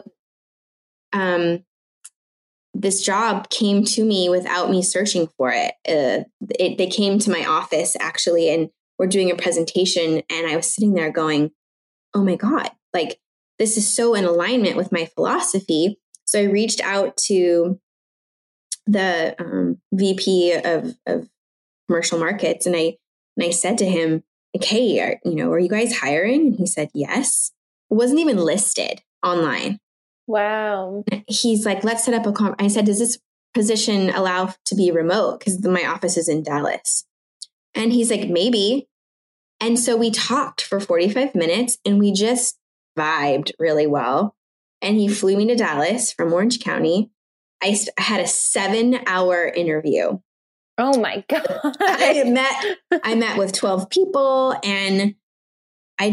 A: this job came to me without me searching for it. They came to my office actually, and we're doing a presentation, and I was sitting there going, oh my God, this is so in alignment with my philosophy. So I reached out to the VP of commercial markets, and I said to him, hey, are you guys hiring? And he said, yes. It wasn't even listed online.
C: Wow.
A: He's like, let's set up I said, does this position allow to be remote? Because my office is in Dallas. And he's like, maybe. And so we talked for 45 minutes and we just vibed really well. And he flew me to Dallas from Orange County. I had a 7-hour interview.
C: Oh my God.
A: I met with 12 people, and I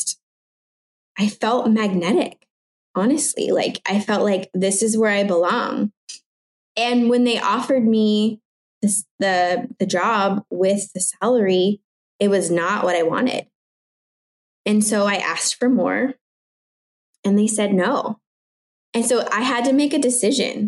A: felt magnetic, honestly. I felt like this is where I belong. And when they offered me the job with the salary, it was not what I wanted. And so I asked for more, and they said no. And so I had to make a decision.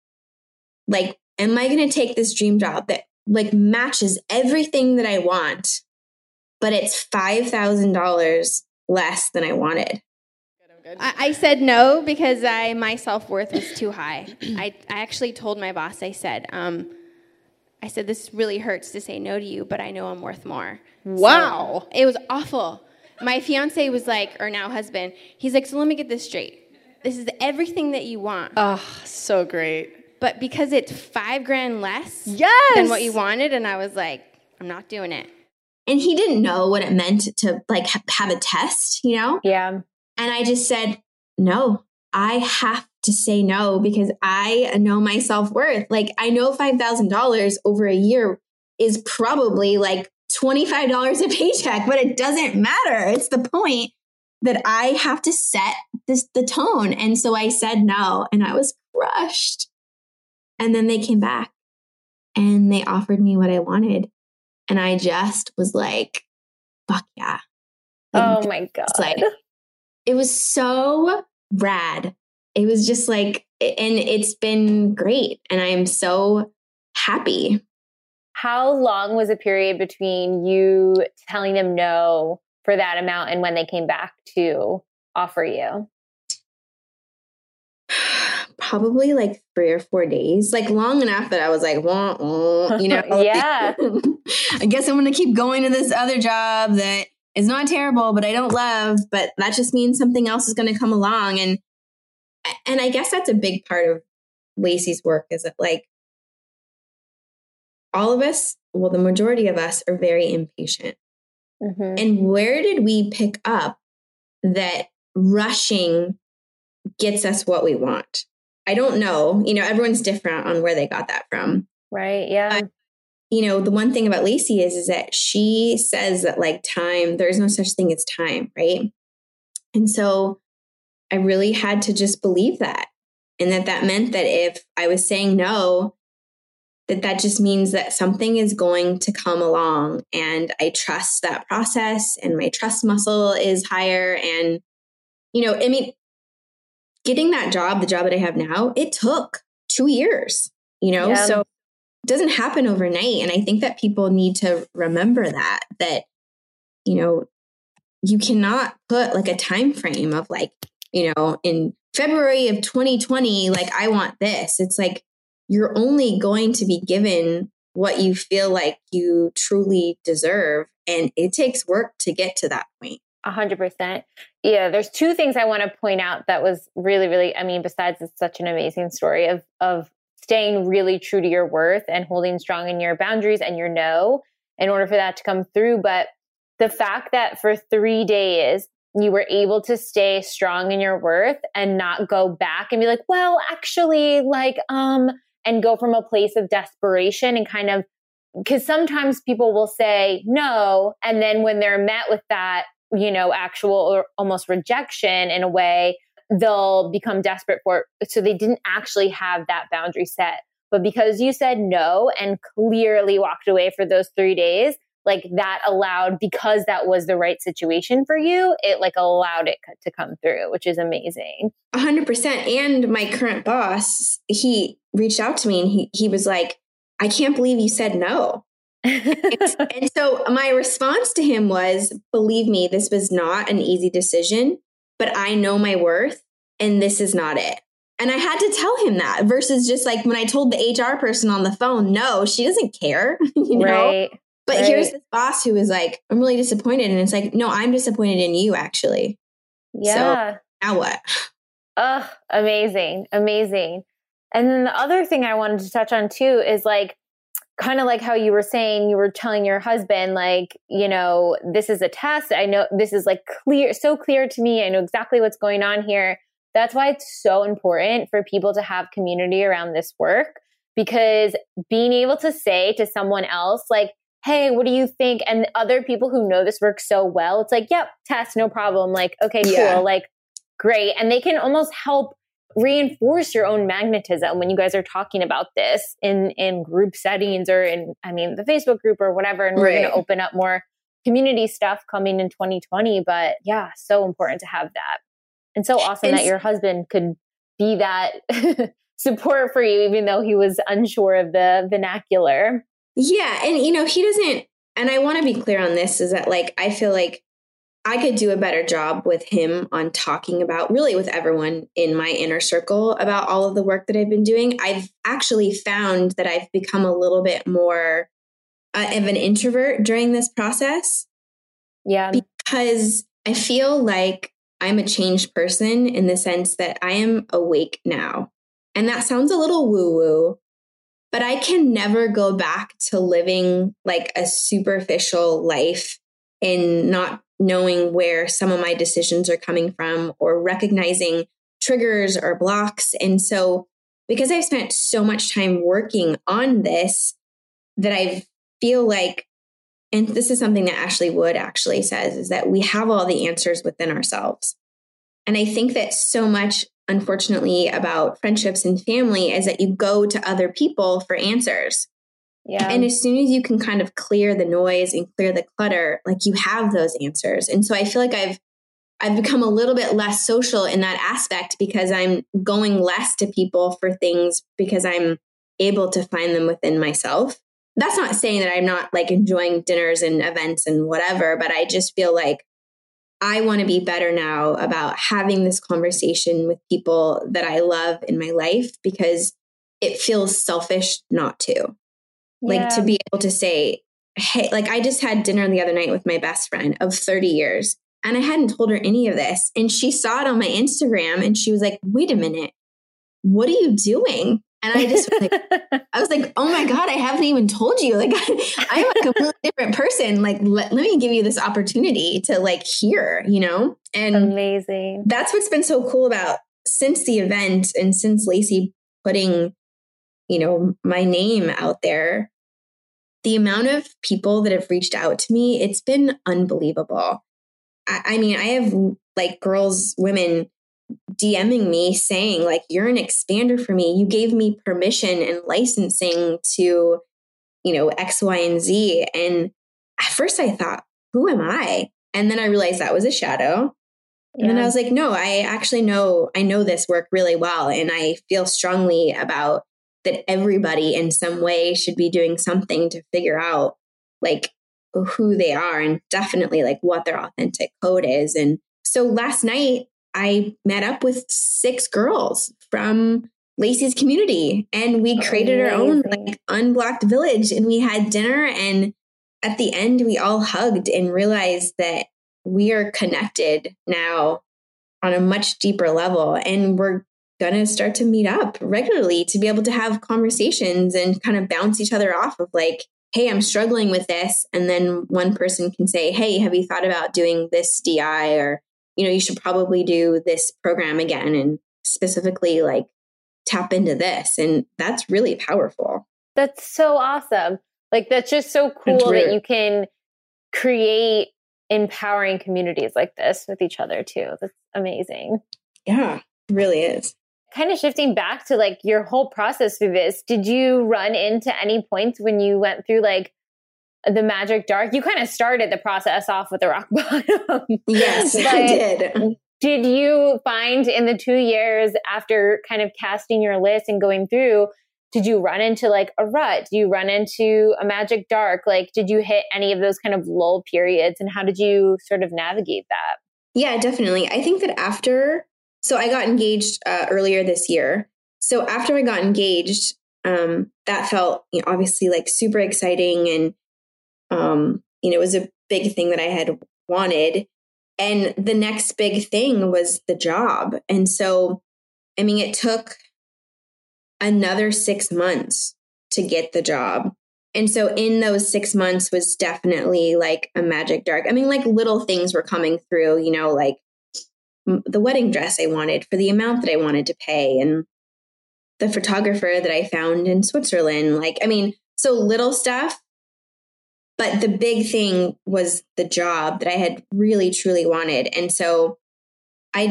A: Am I going to take this dream job that matches everything that I want, but it's $5,000 less than I wanted?
D: I said no because my self-worth was too high. I actually told my boss, I said, I said, this really hurts to say no to you, but I know I'm worth more.
B: Wow.
D: So it was awful. My fiance was like, or now husband, he's like, so let me get this straight. This is everything that you want.
B: Oh, so great.
D: But because it's $5,000 less than what you wanted, and I was like, I'm not doing it.
A: And he didn't know what it meant to like have a test, you know?
C: Yeah.
A: And I just said, no, I have to say no because I know my self-worth. Like I know $5,000 over a year is probably like $25 a paycheck, but it doesn't matter. It's the point that I have to set the tone. And so I said no, and I was crushed. And then they came back and they offered me what I wanted. And I just was like, fuck yeah. Like,
C: oh my God.
A: Like, it was so rad. It was just like, and it's been great. And I'm so happy.
C: How long was a period between you telling them no for that amount and when they came back to offer you?
A: Probably like 3 or 4 days, like long enough that I was like, you know,
C: yeah.
A: I guess I'm going to keep going to this other job that is not terrible, but I don't love, but that just means something else is going to come along. And I guess that's a big part of Lacey's work is that like all of us, well, the majority of us are very impatient.
C: Mm-hmm.
A: And where did we pick up that rushing gets us what we want? I don't know. You know, everyone's different on where they got that from.
C: Right. Yeah.
A: You know, the one thing about Lacey is that she says that like time, there's no such thing as time, right? And so I really had to just believe that. And that meant that if I was saying no, that just means that something is going to come along, and I trust that process, and my trust muscle is higher. And, you know, I mean, getting that job, the job that I have now, it took 2 years, you know, so it doesn't happen overnight. And I think that people need to remember that, you know, you cannot put like a time frame of like, you know, in February of 2020, like I want this. It's like, you're only going to be given what you feel like you truly deserve. And it takes work to get to that point.
C: 100%. Yeah. There's 2 things I want to point out that was really, really, I mean, besides it's such an amazing story of staying really true to your worth and holding strong in your boundaries and your no in order for that to come through. But the fact that for 3 days, you were able to stay strong in your worth and not go back and be like, well, actually, like, and go from a place of desperation and kind of, because sometimes people will say no. And then when they're met with that, you know, actual or almost rejection in a way, they'll become desperate for it. So they didn't actually have that boundary set. But because you said no and clearly walked away for those 3 days, like that allowed, because that was the right situation for you, it like allowed it to come through, which is amazing.
A: 100%. And my current boss, he reached out to me and he was like, I can't believe you said no. And so my response to him was, believe me, this was not an easy decision, but I know my worth and this is not it. And I had to tell him that versus just like when I told the HR person on the phone, no, she doesn't care, you know?
C: Right.
A: But here's this boss who was like, I'm really disappointed. And it's like, no, I'm disappointed in you, actually.
C: Yeah.
A: So now what?
C: Oh, amazing. Amazing. And then the other thing I wanted to touch on too is like, kind of like how you were saying, you were telling your husband, like, you know, this is a test. I know this is like clear, so clear to me. I know exactly what's going on here. That's why it's so important for people to have community around this work, because being able to say to someone else, like, hey, what do you think? And other people who know this work so well, it's like, yep, test, no problem. Like, okay, cool. Like, great. And they can almost help reinforce your own magnetism when you guys are talking about this in group settings or in, I mean, the Facebook group or whatever. And we're going to open up more community stuff coming in 2020. But yeah, so important to have that. And so awesome that your husband could be that support for you, even though he was unsure of the vernacular.
A: Yeah. And, you know, he doesn't, and I want to be clear on this, is that like, I feel like I could do a better job with him on talking about, really with everyone in my inner circle, about all of the work that I've been doing. I've actually found that I've become a little bit more of an introvert during this process.
C: Yeah.
A: Because I feel like I'm a changed person in the sense that I am awake now. And that sounds a little woo-woo, but I can never go back to living like a superficial life and not knowing where some of my decisions are coming from or recognizing triggers or blocks. And so because I've spent so much time working on this, that I feel like, and this is something that Ashley Wood actually says, is that we have all the answers within ourselves. And I think that so much, unfortunately, about friendships and family is that you go to other people for answers.
C: Yeah.
A: And as soon as you can kind of clear the noise and clear the clutter, like you have those answers. And so I feel like I've become a little bit less social in that aspect because I'm going less to people for things because I'm able to find them within myself. That's not saying that I'm not like enjoying dinners and events and whatever, but I just feel like I want to be better now about having this conversation with people that I love in my life because it feels selfish not to. Like to be able to say, hey, like I just had dinner the other night with my best friend of 30 years and I hadn't told her any of this. And she saw it on my Instagram and she was like, wait a minute, what are you doing? And I just was like, I was like, oh my God, I haven't even told you. Like I'm a completely different person. Like, let me give you this opportunity to like hear, you know? And
C: amazing.
A: That's what's been so cool about since the event and since Lacey putting, you know, my name out there, the amount of people that have reached out to me, it's been unbelievable. I mean, I have like women DMing me saying like, you're an expander for me. You gave me permission and licensing to, you know, X, Y, and Z. And at first I thought, who am I? And then I realized that was a shadow. And then I was like, no, I actually I know this work really well. And I feel strongly about that everybody in some way should be doing something to figure out like who they are and definitely like what their authentic code is. And so last night I met up with 6 girls from Lacey's community and we created our own like unblocked village and we had dinner. And at the end, we all hugged and realized that we are connected now on a much deeper level. And we're going to start to meet up regularly to be able to have conversations and kind of bounce each other off of like, hey, I'm struggling with this. And then one person can say, hey, have you thought about doing this DI? Or, you know, you should probably do this program again and specifically like tap into this. And that's really powerful.
C: That's so awesome. Like, that's just so cool that you can create empowering communities like this with each other too. That's amazing.
A: Yeah, it really is.
C: Kind of shifting back to like your whole process through this, did you run into any points when you went through like the magic dark? You kind of started the process off with the rock bottom.
A: Yes, I did.
C: Did you find in the 2 years after kind of casting your list and going through, did you run into like a rut? Did you run into a magic dark? Like, did you hit any of those kind of lull periods? And how did you sort of navigate that?
A: Yeah, definitely. I think that so I got engaged earlier this year. So after I got engaged, that felt, you know, obviously like super exciting. And, you know, it was a big thing that I had wanted. And the next big thing was the job. And so, I mean, it took another 6 months to get the job. And so in those 6 months was definitely like a magic dark. I mean, like little things were coming through, you know, like the wedding dress I wanted for the amount that I wanted to pay and the photographer that I found in Switzerland. Like, I mean, so little stuff, but the big thing was the job that I had really, truly wanted. And so I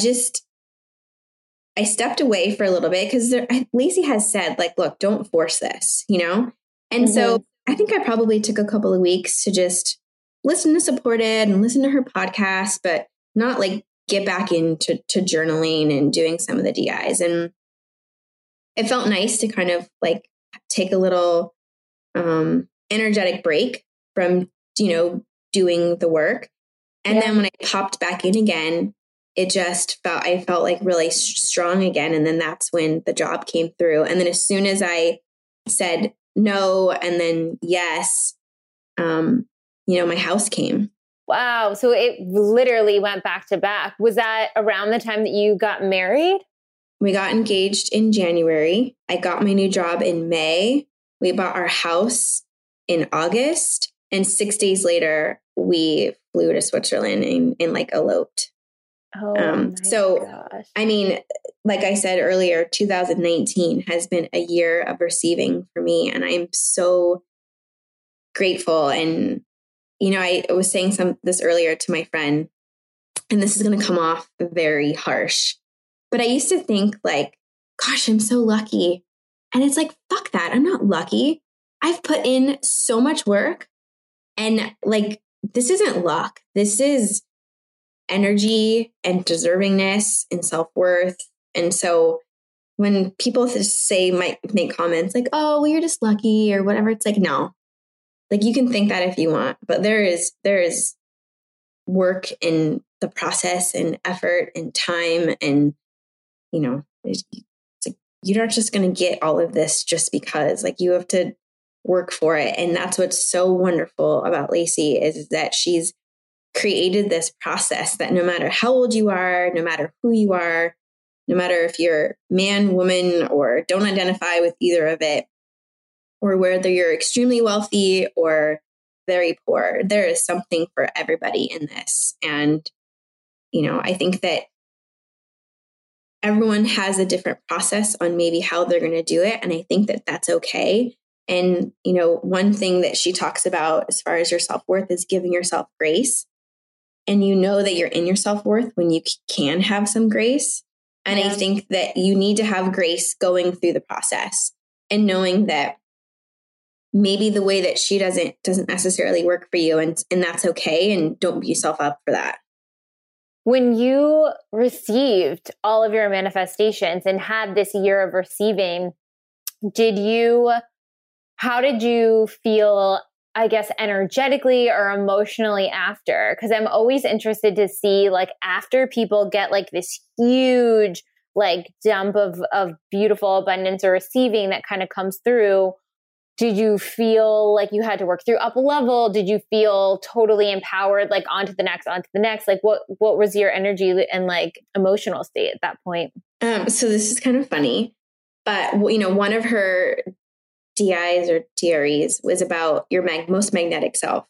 A: stepped away for a little bit because Lacey has said like, look, don't force this, you know? And so I think I probably took a couple of weeks to just listen to Supported and listen to her podcast, but not like get back into journaling and doing some of the DIs. And it felt nice to kind of like take a little energetic break from, you know, doing the work. And then when I popped back in again, I felt like really strong again. And then that's when the job came through. And then as soon as I said no, and then yes, my house came.
C: Wow. So it literally went back to back. Was that around the time that you got married?
A: We got engaged in January. I got my new job in May. We bought our house in August. And 6 days later, we flew to Switzerland and like eloped.
C: Oh,
A: so,
C: gosh.
A: I mean, like I said earlier, 2019 has been a year of receiving for me. And I'm so grateful. And, I was saying this earlier to my friend, and this is going to come off very harsh, but I used to think like, gosh, I'm so lucky. And it's like, fuck that. I'm not lucky. I've put in so much work, and like, this isn't luck. This is energy and deservingness and self-worth. And so when people might make comments like, oh, well, you're just lucky or whatever, it's like, no, like you can think that if you want, but there is work in the process and effort and time. And, it's like, you're not just going to get all of this just because, like, you have to work for it. And that's what's so wonderful about Lacey is that she's created this process that no matter how old you are, no matter who you are, no matter if you're man, woman, or don't identify with either of it, or whether you're extremely wealthy or very poor, there is something for everybody in this. And, I think that everyone has a different process on maybe how they're going to do it. And I think that that's okay. And, one thing that she talks about as far as your self-worth is giving yourself grace. And that you're in your self-worth when you can have some grace. And I think that you need to have grace going through the process and knowing that maybe the way that she doesn't necessarily work for you, and that's okay. And don't beat yourself up for that.
C: When you received all of your manifestations and had this year of receiving, how did you feel, I guess, energetically or emotionally after? Because I'm always interested to see, like, after people get like this huge like dump of beautiful abundance or receiving that kind of comes through, did you feel like you had to work through up a level? Did you feel totally empowered, like onto the next? Like what was your energy and like emotional state at that point?
A: So this is kind of funny, but one of her DIs or DREs was about your most magnetic self.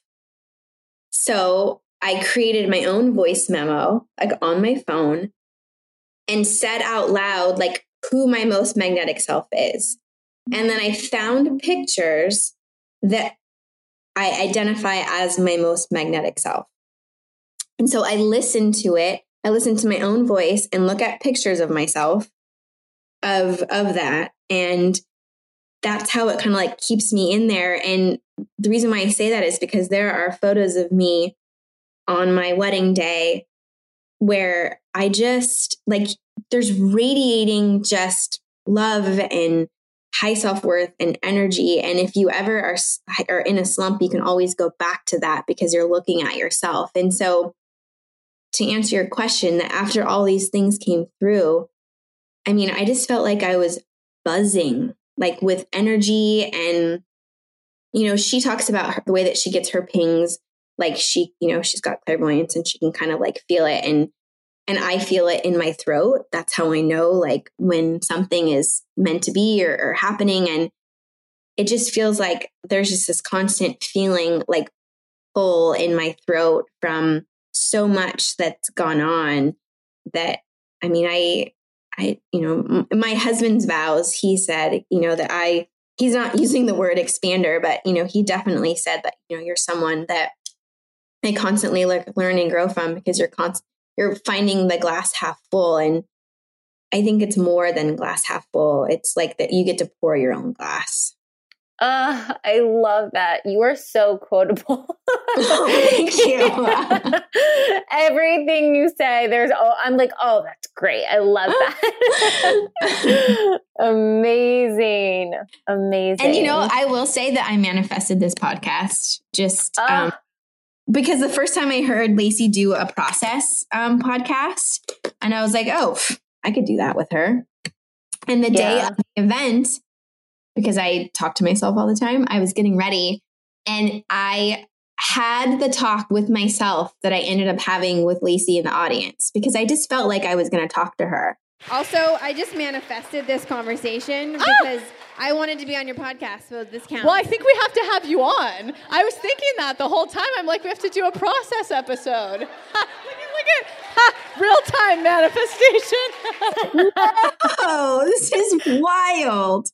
A: So I created my own voice memo, like on my phone, and said out loud, like, who my most magnetic self is. And then I found pictures that I identify as my most magnetic self. And so I listened to it. I listened to my own voice and look at pictures of myself of that. And that's how it kind of like keeps me in there. And the reason why I say that is because there are photos of me on my wedding day where I just like, there's radiating just love and high self-worth and energy. And if you ever are in a slump, you can always go back to that because you're looking at yourself. And so to answer your question, that after all these things came through, I mean, I just felt like I was buzzing, like with energy. And, she talks about the way that she gets her pings, like she's got clairvoyance and she can kind of like feel it. And I feel it in my throat. That's how I know, like, when something is meant to be or happening. And it just feels like there's just this constant feeling like full in my throat from so much that's gone on that, I mean, I my husband's vows, he said, that he's not using the word expander, but, he definitely said that, you're someone that I constantly learn and grow from because you're finding the glass half full. And I think it's more than glass half full. It's like that you get to pour your own glass.
C: I love that. You are so quotable.
A: Oh, thank you.
C: Everything you say, I'm like, oh, that's great. I love that. Amazing.
A: And, I will say that I manifested this podcast just because the first time I heard Lacey do a process podcast, and I was like, oh, I could do that with her. And the day of the event, because I talk to myself all the time, I was getting ready and I had the talk with myself that I ended up having with Lacey in the audience because I just felt like I was going to talk to her.
D: Also, I just manifested this conversation because I wanted to be on your podcast, so this counts.
B: Well, I think we have to have you on. I was thinking that the whole time. I'm like, we have to do a process episode. Look at real-time manifestation.
A: Oh, this is wild.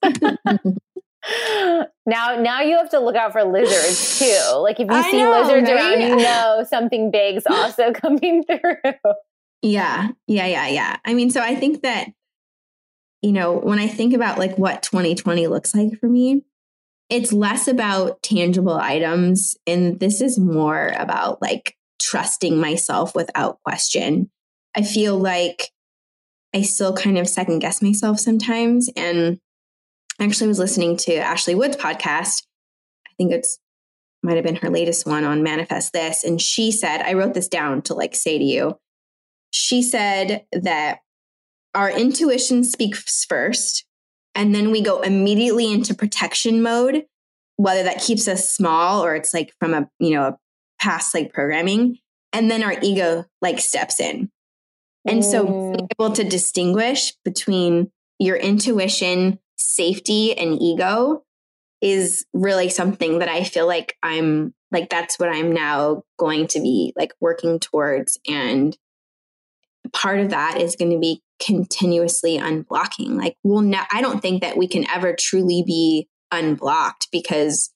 C: Now you have to look out for lizards too. Like if you see lizards around, you know something big's also coming through.
A: Yeah. I mean, so I think that, you know, when I think about like what 2020 looks like for me, it's less about tangible items. And this is more about like trusting myself without question. I feel like I still kind of second guess myself sometimes. And I actually was listening to Ashley Wood's podcast. I think might have been her latest one on Manifest This. And she said, I wrote this down to like say to you, she said that our intuition speaks first, and then we go immediately into protection mode, whether that keeps us small or it's like from a past like programming. And then our ego like steps in. And so being able to distinguish between your intuition, safety, and ego is really something that I feel like that's what I'm now going to be like working towards. And part of that is going to be continuously unblocking. Like, I don't think that we can ever truly be unblocked because,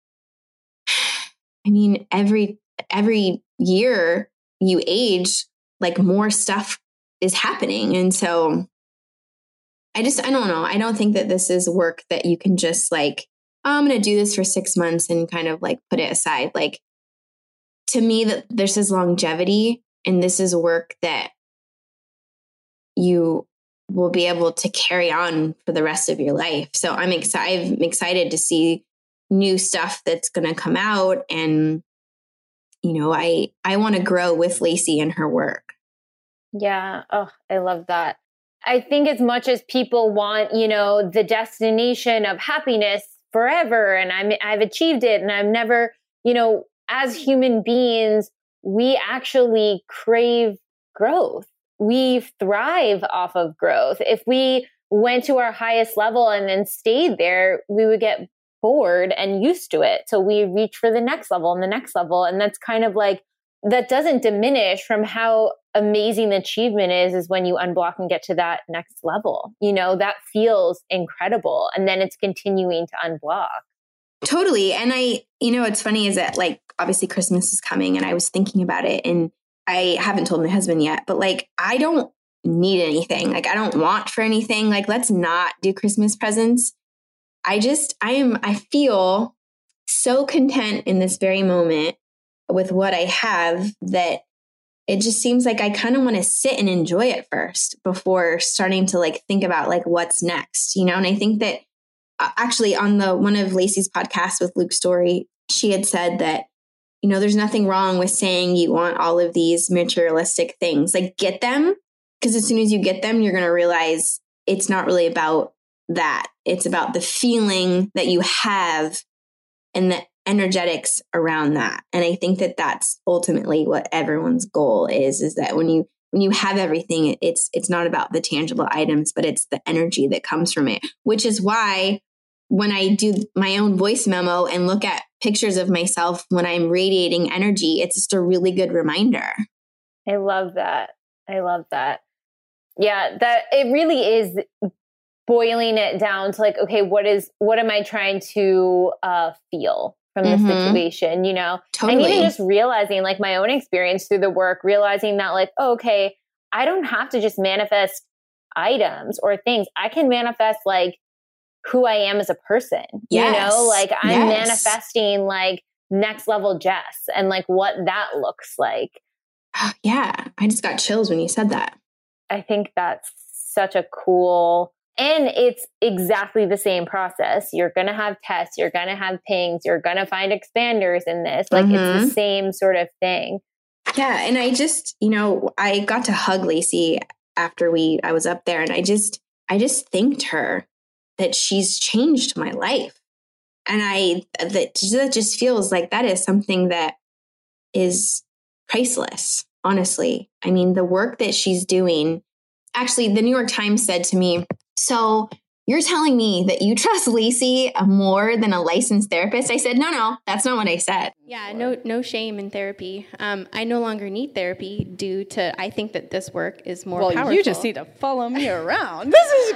A: I mean, every year you age, like more stuff is happening. And so I don't know. I don't think that this is work that you can just like, I'm going to do this for 6 months and kind of like put it aside. Like, to me, that this is longevity and this is work that you will be able to carry on for the rest of your life. So I'm excited to see new stuff that's going to come out. And, you know, I want to grow with Lacey and her work.
C: Yeah. Oh, I love that. I think as much as people want, you know, the destination of happiness forever, and I've achieved it and I'm never, you know, as human beings, we actually crave growth. We thrive off of growth. If we went to our highest level and then stayed there, we would get bored and used to it. So we reach for the next level and the next level. And that's kind of like, that doesn't diminish from how amazing the achievement is when you unblock and get to that next level. You know, that feels incredible. And then it's continuing to unblock.
A: Totally. And what's funny is that like, obviously Christmas is coming and I was thinking about it and I haven't told my husband yet, but like, I don't need anything. Like, I don't want for anything. Like, let's not do Christmas presents. I feel so content in this very moment with what I have that it just seems like I kind of want to sit and enjoy it first before starting to like think about like what's next, you know? And I think that actually on one of Lacey's podcasts with Luke Story, she had said that, you know, there's nothing wrong with saying you want all of these materialistic things, like get them, because as soon as you get them, you're going to realize it's not really about that. It's about the feeling that you have and the energetics around that. And I think that that's ultimately what everyone's goal is that when you have everything, it's not about the tangible items, but it's the energy that comes from it, which is why when I do my own voice memo and look at pictures of myself when I'm radiating energy, it's just a really good reminder.
C: I love that. Yeah, that it really is boiling it down to like, okay, what am I trying to feel from this situation, you know?
A: Totally.
C: And even just realizing like my own experience through the work, realizing that like, oh, okay, I don't have to just manifest items or things. I can manifest like who I am as a person, you know, like I'm manifesting like next level Jess and like what that looks like.
A: Yeah. I just got chills when you said that.
C: I think that's such a cool And it's exactly the same process. You're going to have tests, you're going to have pings, you're going to find expanders in this. Like it's the same sort of thing.
A: Yeah. And I just, I got to hug Lacey after I was up there, and I just thanked her that she's changed my life. And that just feels like that is something that is priceless, honestly. I mean, the work that she's doing, actually, the New York Times said to me, so you're telling me that you trust Lacey more than a licensed therapist? I said, no, that's not what I said.
D: Yeah, no shame in therapy. I no longer need therapy due to, I think that this work is more powerful.
B: Well, you just need to follow me around.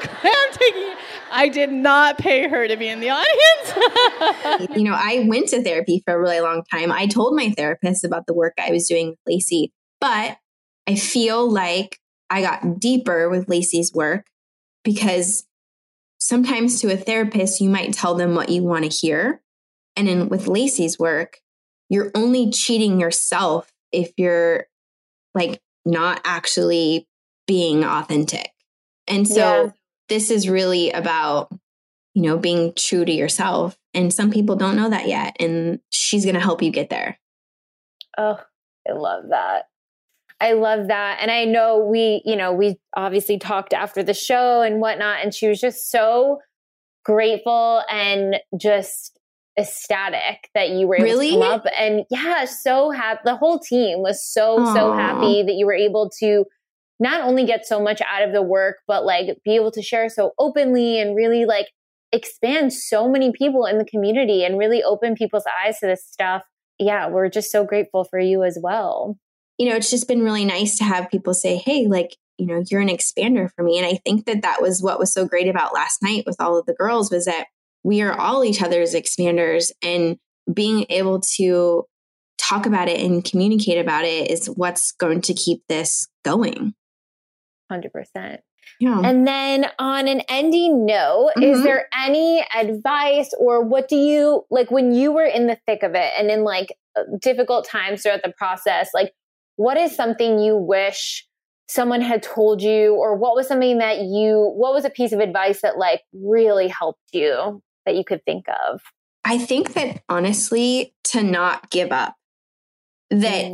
B: I did not pay her to be in the audience.
A: I went to therapy for a really long time. I told my therapist about the work I was doing with Lacey, but I feel like I got deeper with Lacey's work, because sometimes to a therapist, you might tell them what you want to hear. And with Lacey's work, you're only cheating yourself if you're like not actually being authentic. And so this is really about, being true to yourself. And some people don't know that yet. And she's going to help you get there.
C: Oh, I love that. I love that. And I know we obviously talked after the show and whatnot, and she was just so grateful and just ecstatic that you were able to come up. And so happy. The whole team was so happy that you were able to not only get so much out of the work, but like be able to share so openly and really like expand so many people in the community and really open people's eyes to this stuff. Yeah, we're just so grateful for you as well.
A: It's just been really nice to have people say, hey, like, you're an expander for me. And I think that was what was so great about last night with all of the girls, was that we are all each other's expanders, and being able to talk about it and communicate about it is what's going to keep this going.
C: 100%.
A: Yeah.
C: And then on an ending note, is there any advice, or what do you like when you were in the thick of it and in like difficult times throughout the process? Like, what is something you wish someone had told you, or what was something what was a piece of advice that like really helped you that you could think of?
A: I think that honestly, to not give up, that,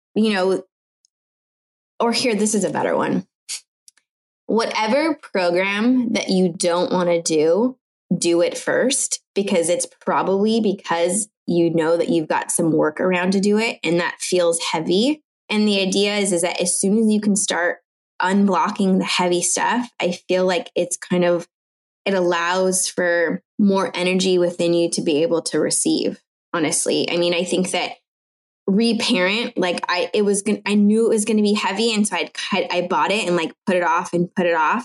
A: or here, this is a better one. Whatever program that you don't want to do it first, because it's probably because that you've got some work around to do it, and that feels heavy. And the idea is that as soon as you can start unblocking the heavy stuff, I feel like it allows for more energy within you to be able to receive, honestly. I mean, I think that reparent, like I knew it was going to be heavy. And so I bought it and like put it off. And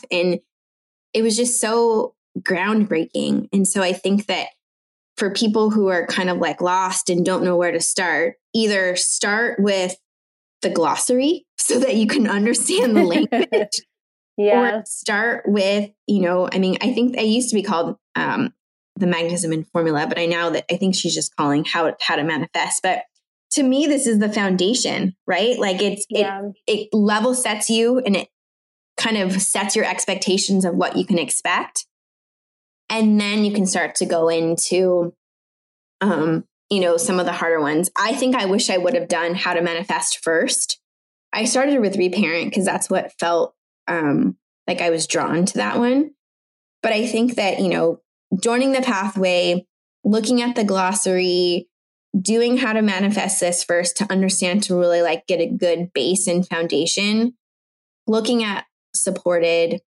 A: it was just so groundbreaking. And so I think that for people who are kind of like lost and don't know where to start, either start with the glossary so that you can understand the language, or start with, I think I used to be called the Magnetism and Formula, but I think she's just calling how to manifest. But to me, this is the foundation, right? Like it level sets you, and it kind of sets your expectations of what you can expect. And then you can start to go into, some of the harder ones. I think I wish I would have done how to manifest first. I started with reparent because that's what felt like I was drawn to that one. But I think that, joining the pathway, looking at the glossary, doing how to manifest this first to understand, to really like get a good base and foundation, looking at supported.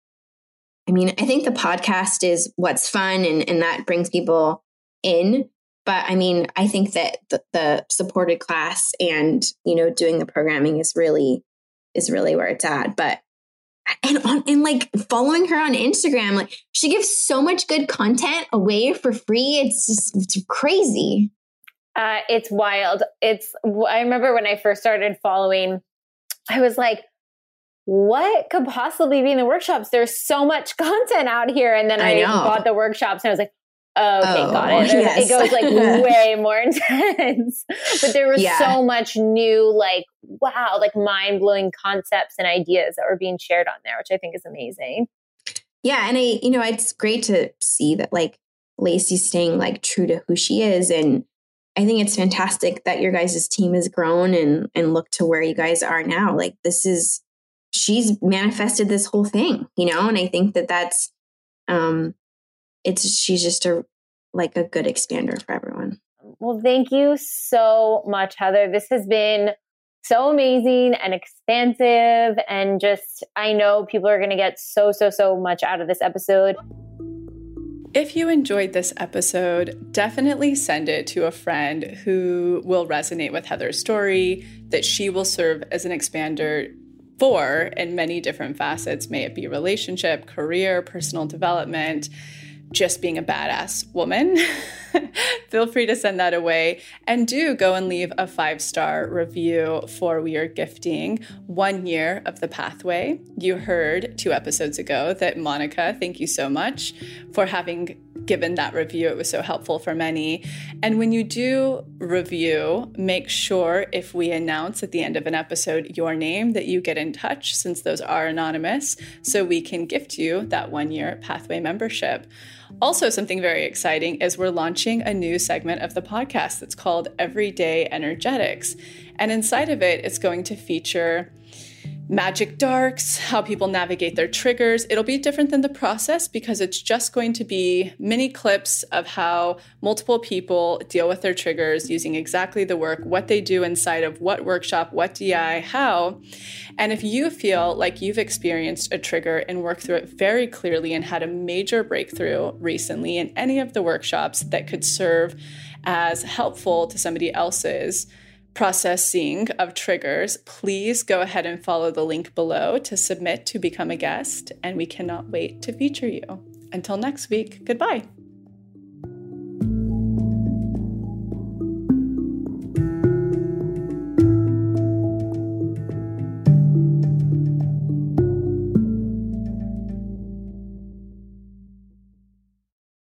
A: I mean, I think the podcast is what's fun and that brings people in. But I mean, I think that the supported class and, doing the programming is really where it's at. But, and like following her on Instagram, like she gives so much good content away for free. It's crazy.
C: It's wild. I remember when I first started following, I was like, what could possibly be in the workshops? There's so much content out here. And then I bought the workshops and I was like, okay, got it. Yes. It goes like way more intense. But there was so much new, like, wow, like mind-blowing concepts and ideas that were being shared on there, which I think is amazing.
A: Yeah. And it's great to see that like Lacey's staying like true to who she is. And I think it's fantastic that your guys' team has grown and look to where you guys are now. Like she's manifested this whole thing, and I think that's, she's just a good expander for everyone.
C: Well, thank you so much, Heather. This has been so amazing and expansive. And just, I know people are going to get so much out of this episode.
B: If you enjoyed this episode, definitely send it to a friend who will resonate with Heather's story, that she will serve as an expander for in many different facets. May it be relationship, career, personal development, just being a badass woman. Feel free to send that away, and do go and leave a 5-star review for We Are Gifting 1 year of the pathway. You heard 2 episodes ago that Monica, thank you so much for having given that review. It was so helpful for many. And when you do review, make sure if we announce at the end of an episode your name, that you get in touch, since those are anonymous, so we can gift you that 1-year pathway membership. Also, something very exciting is we're launching a new segment of the podcast that's called Everyday Energetics. And inside of it, it's going to feature magic darks, how people navigate their triggers. It'll be different than the process because it's just going to be mini clips of how multiple people deal with their triggers using exactly the work, what they do inside of what workshop, what DI, how. And if you feel like you've experienced a trigger and worked through it very clearly and had a major breakthrough recently in any of the workshops that could serve as helpful to somebody else's processing of triggers, please go ahead and follow the link below to submit to become a guest, and we cannot wait to feature you. Until next week, goodbye.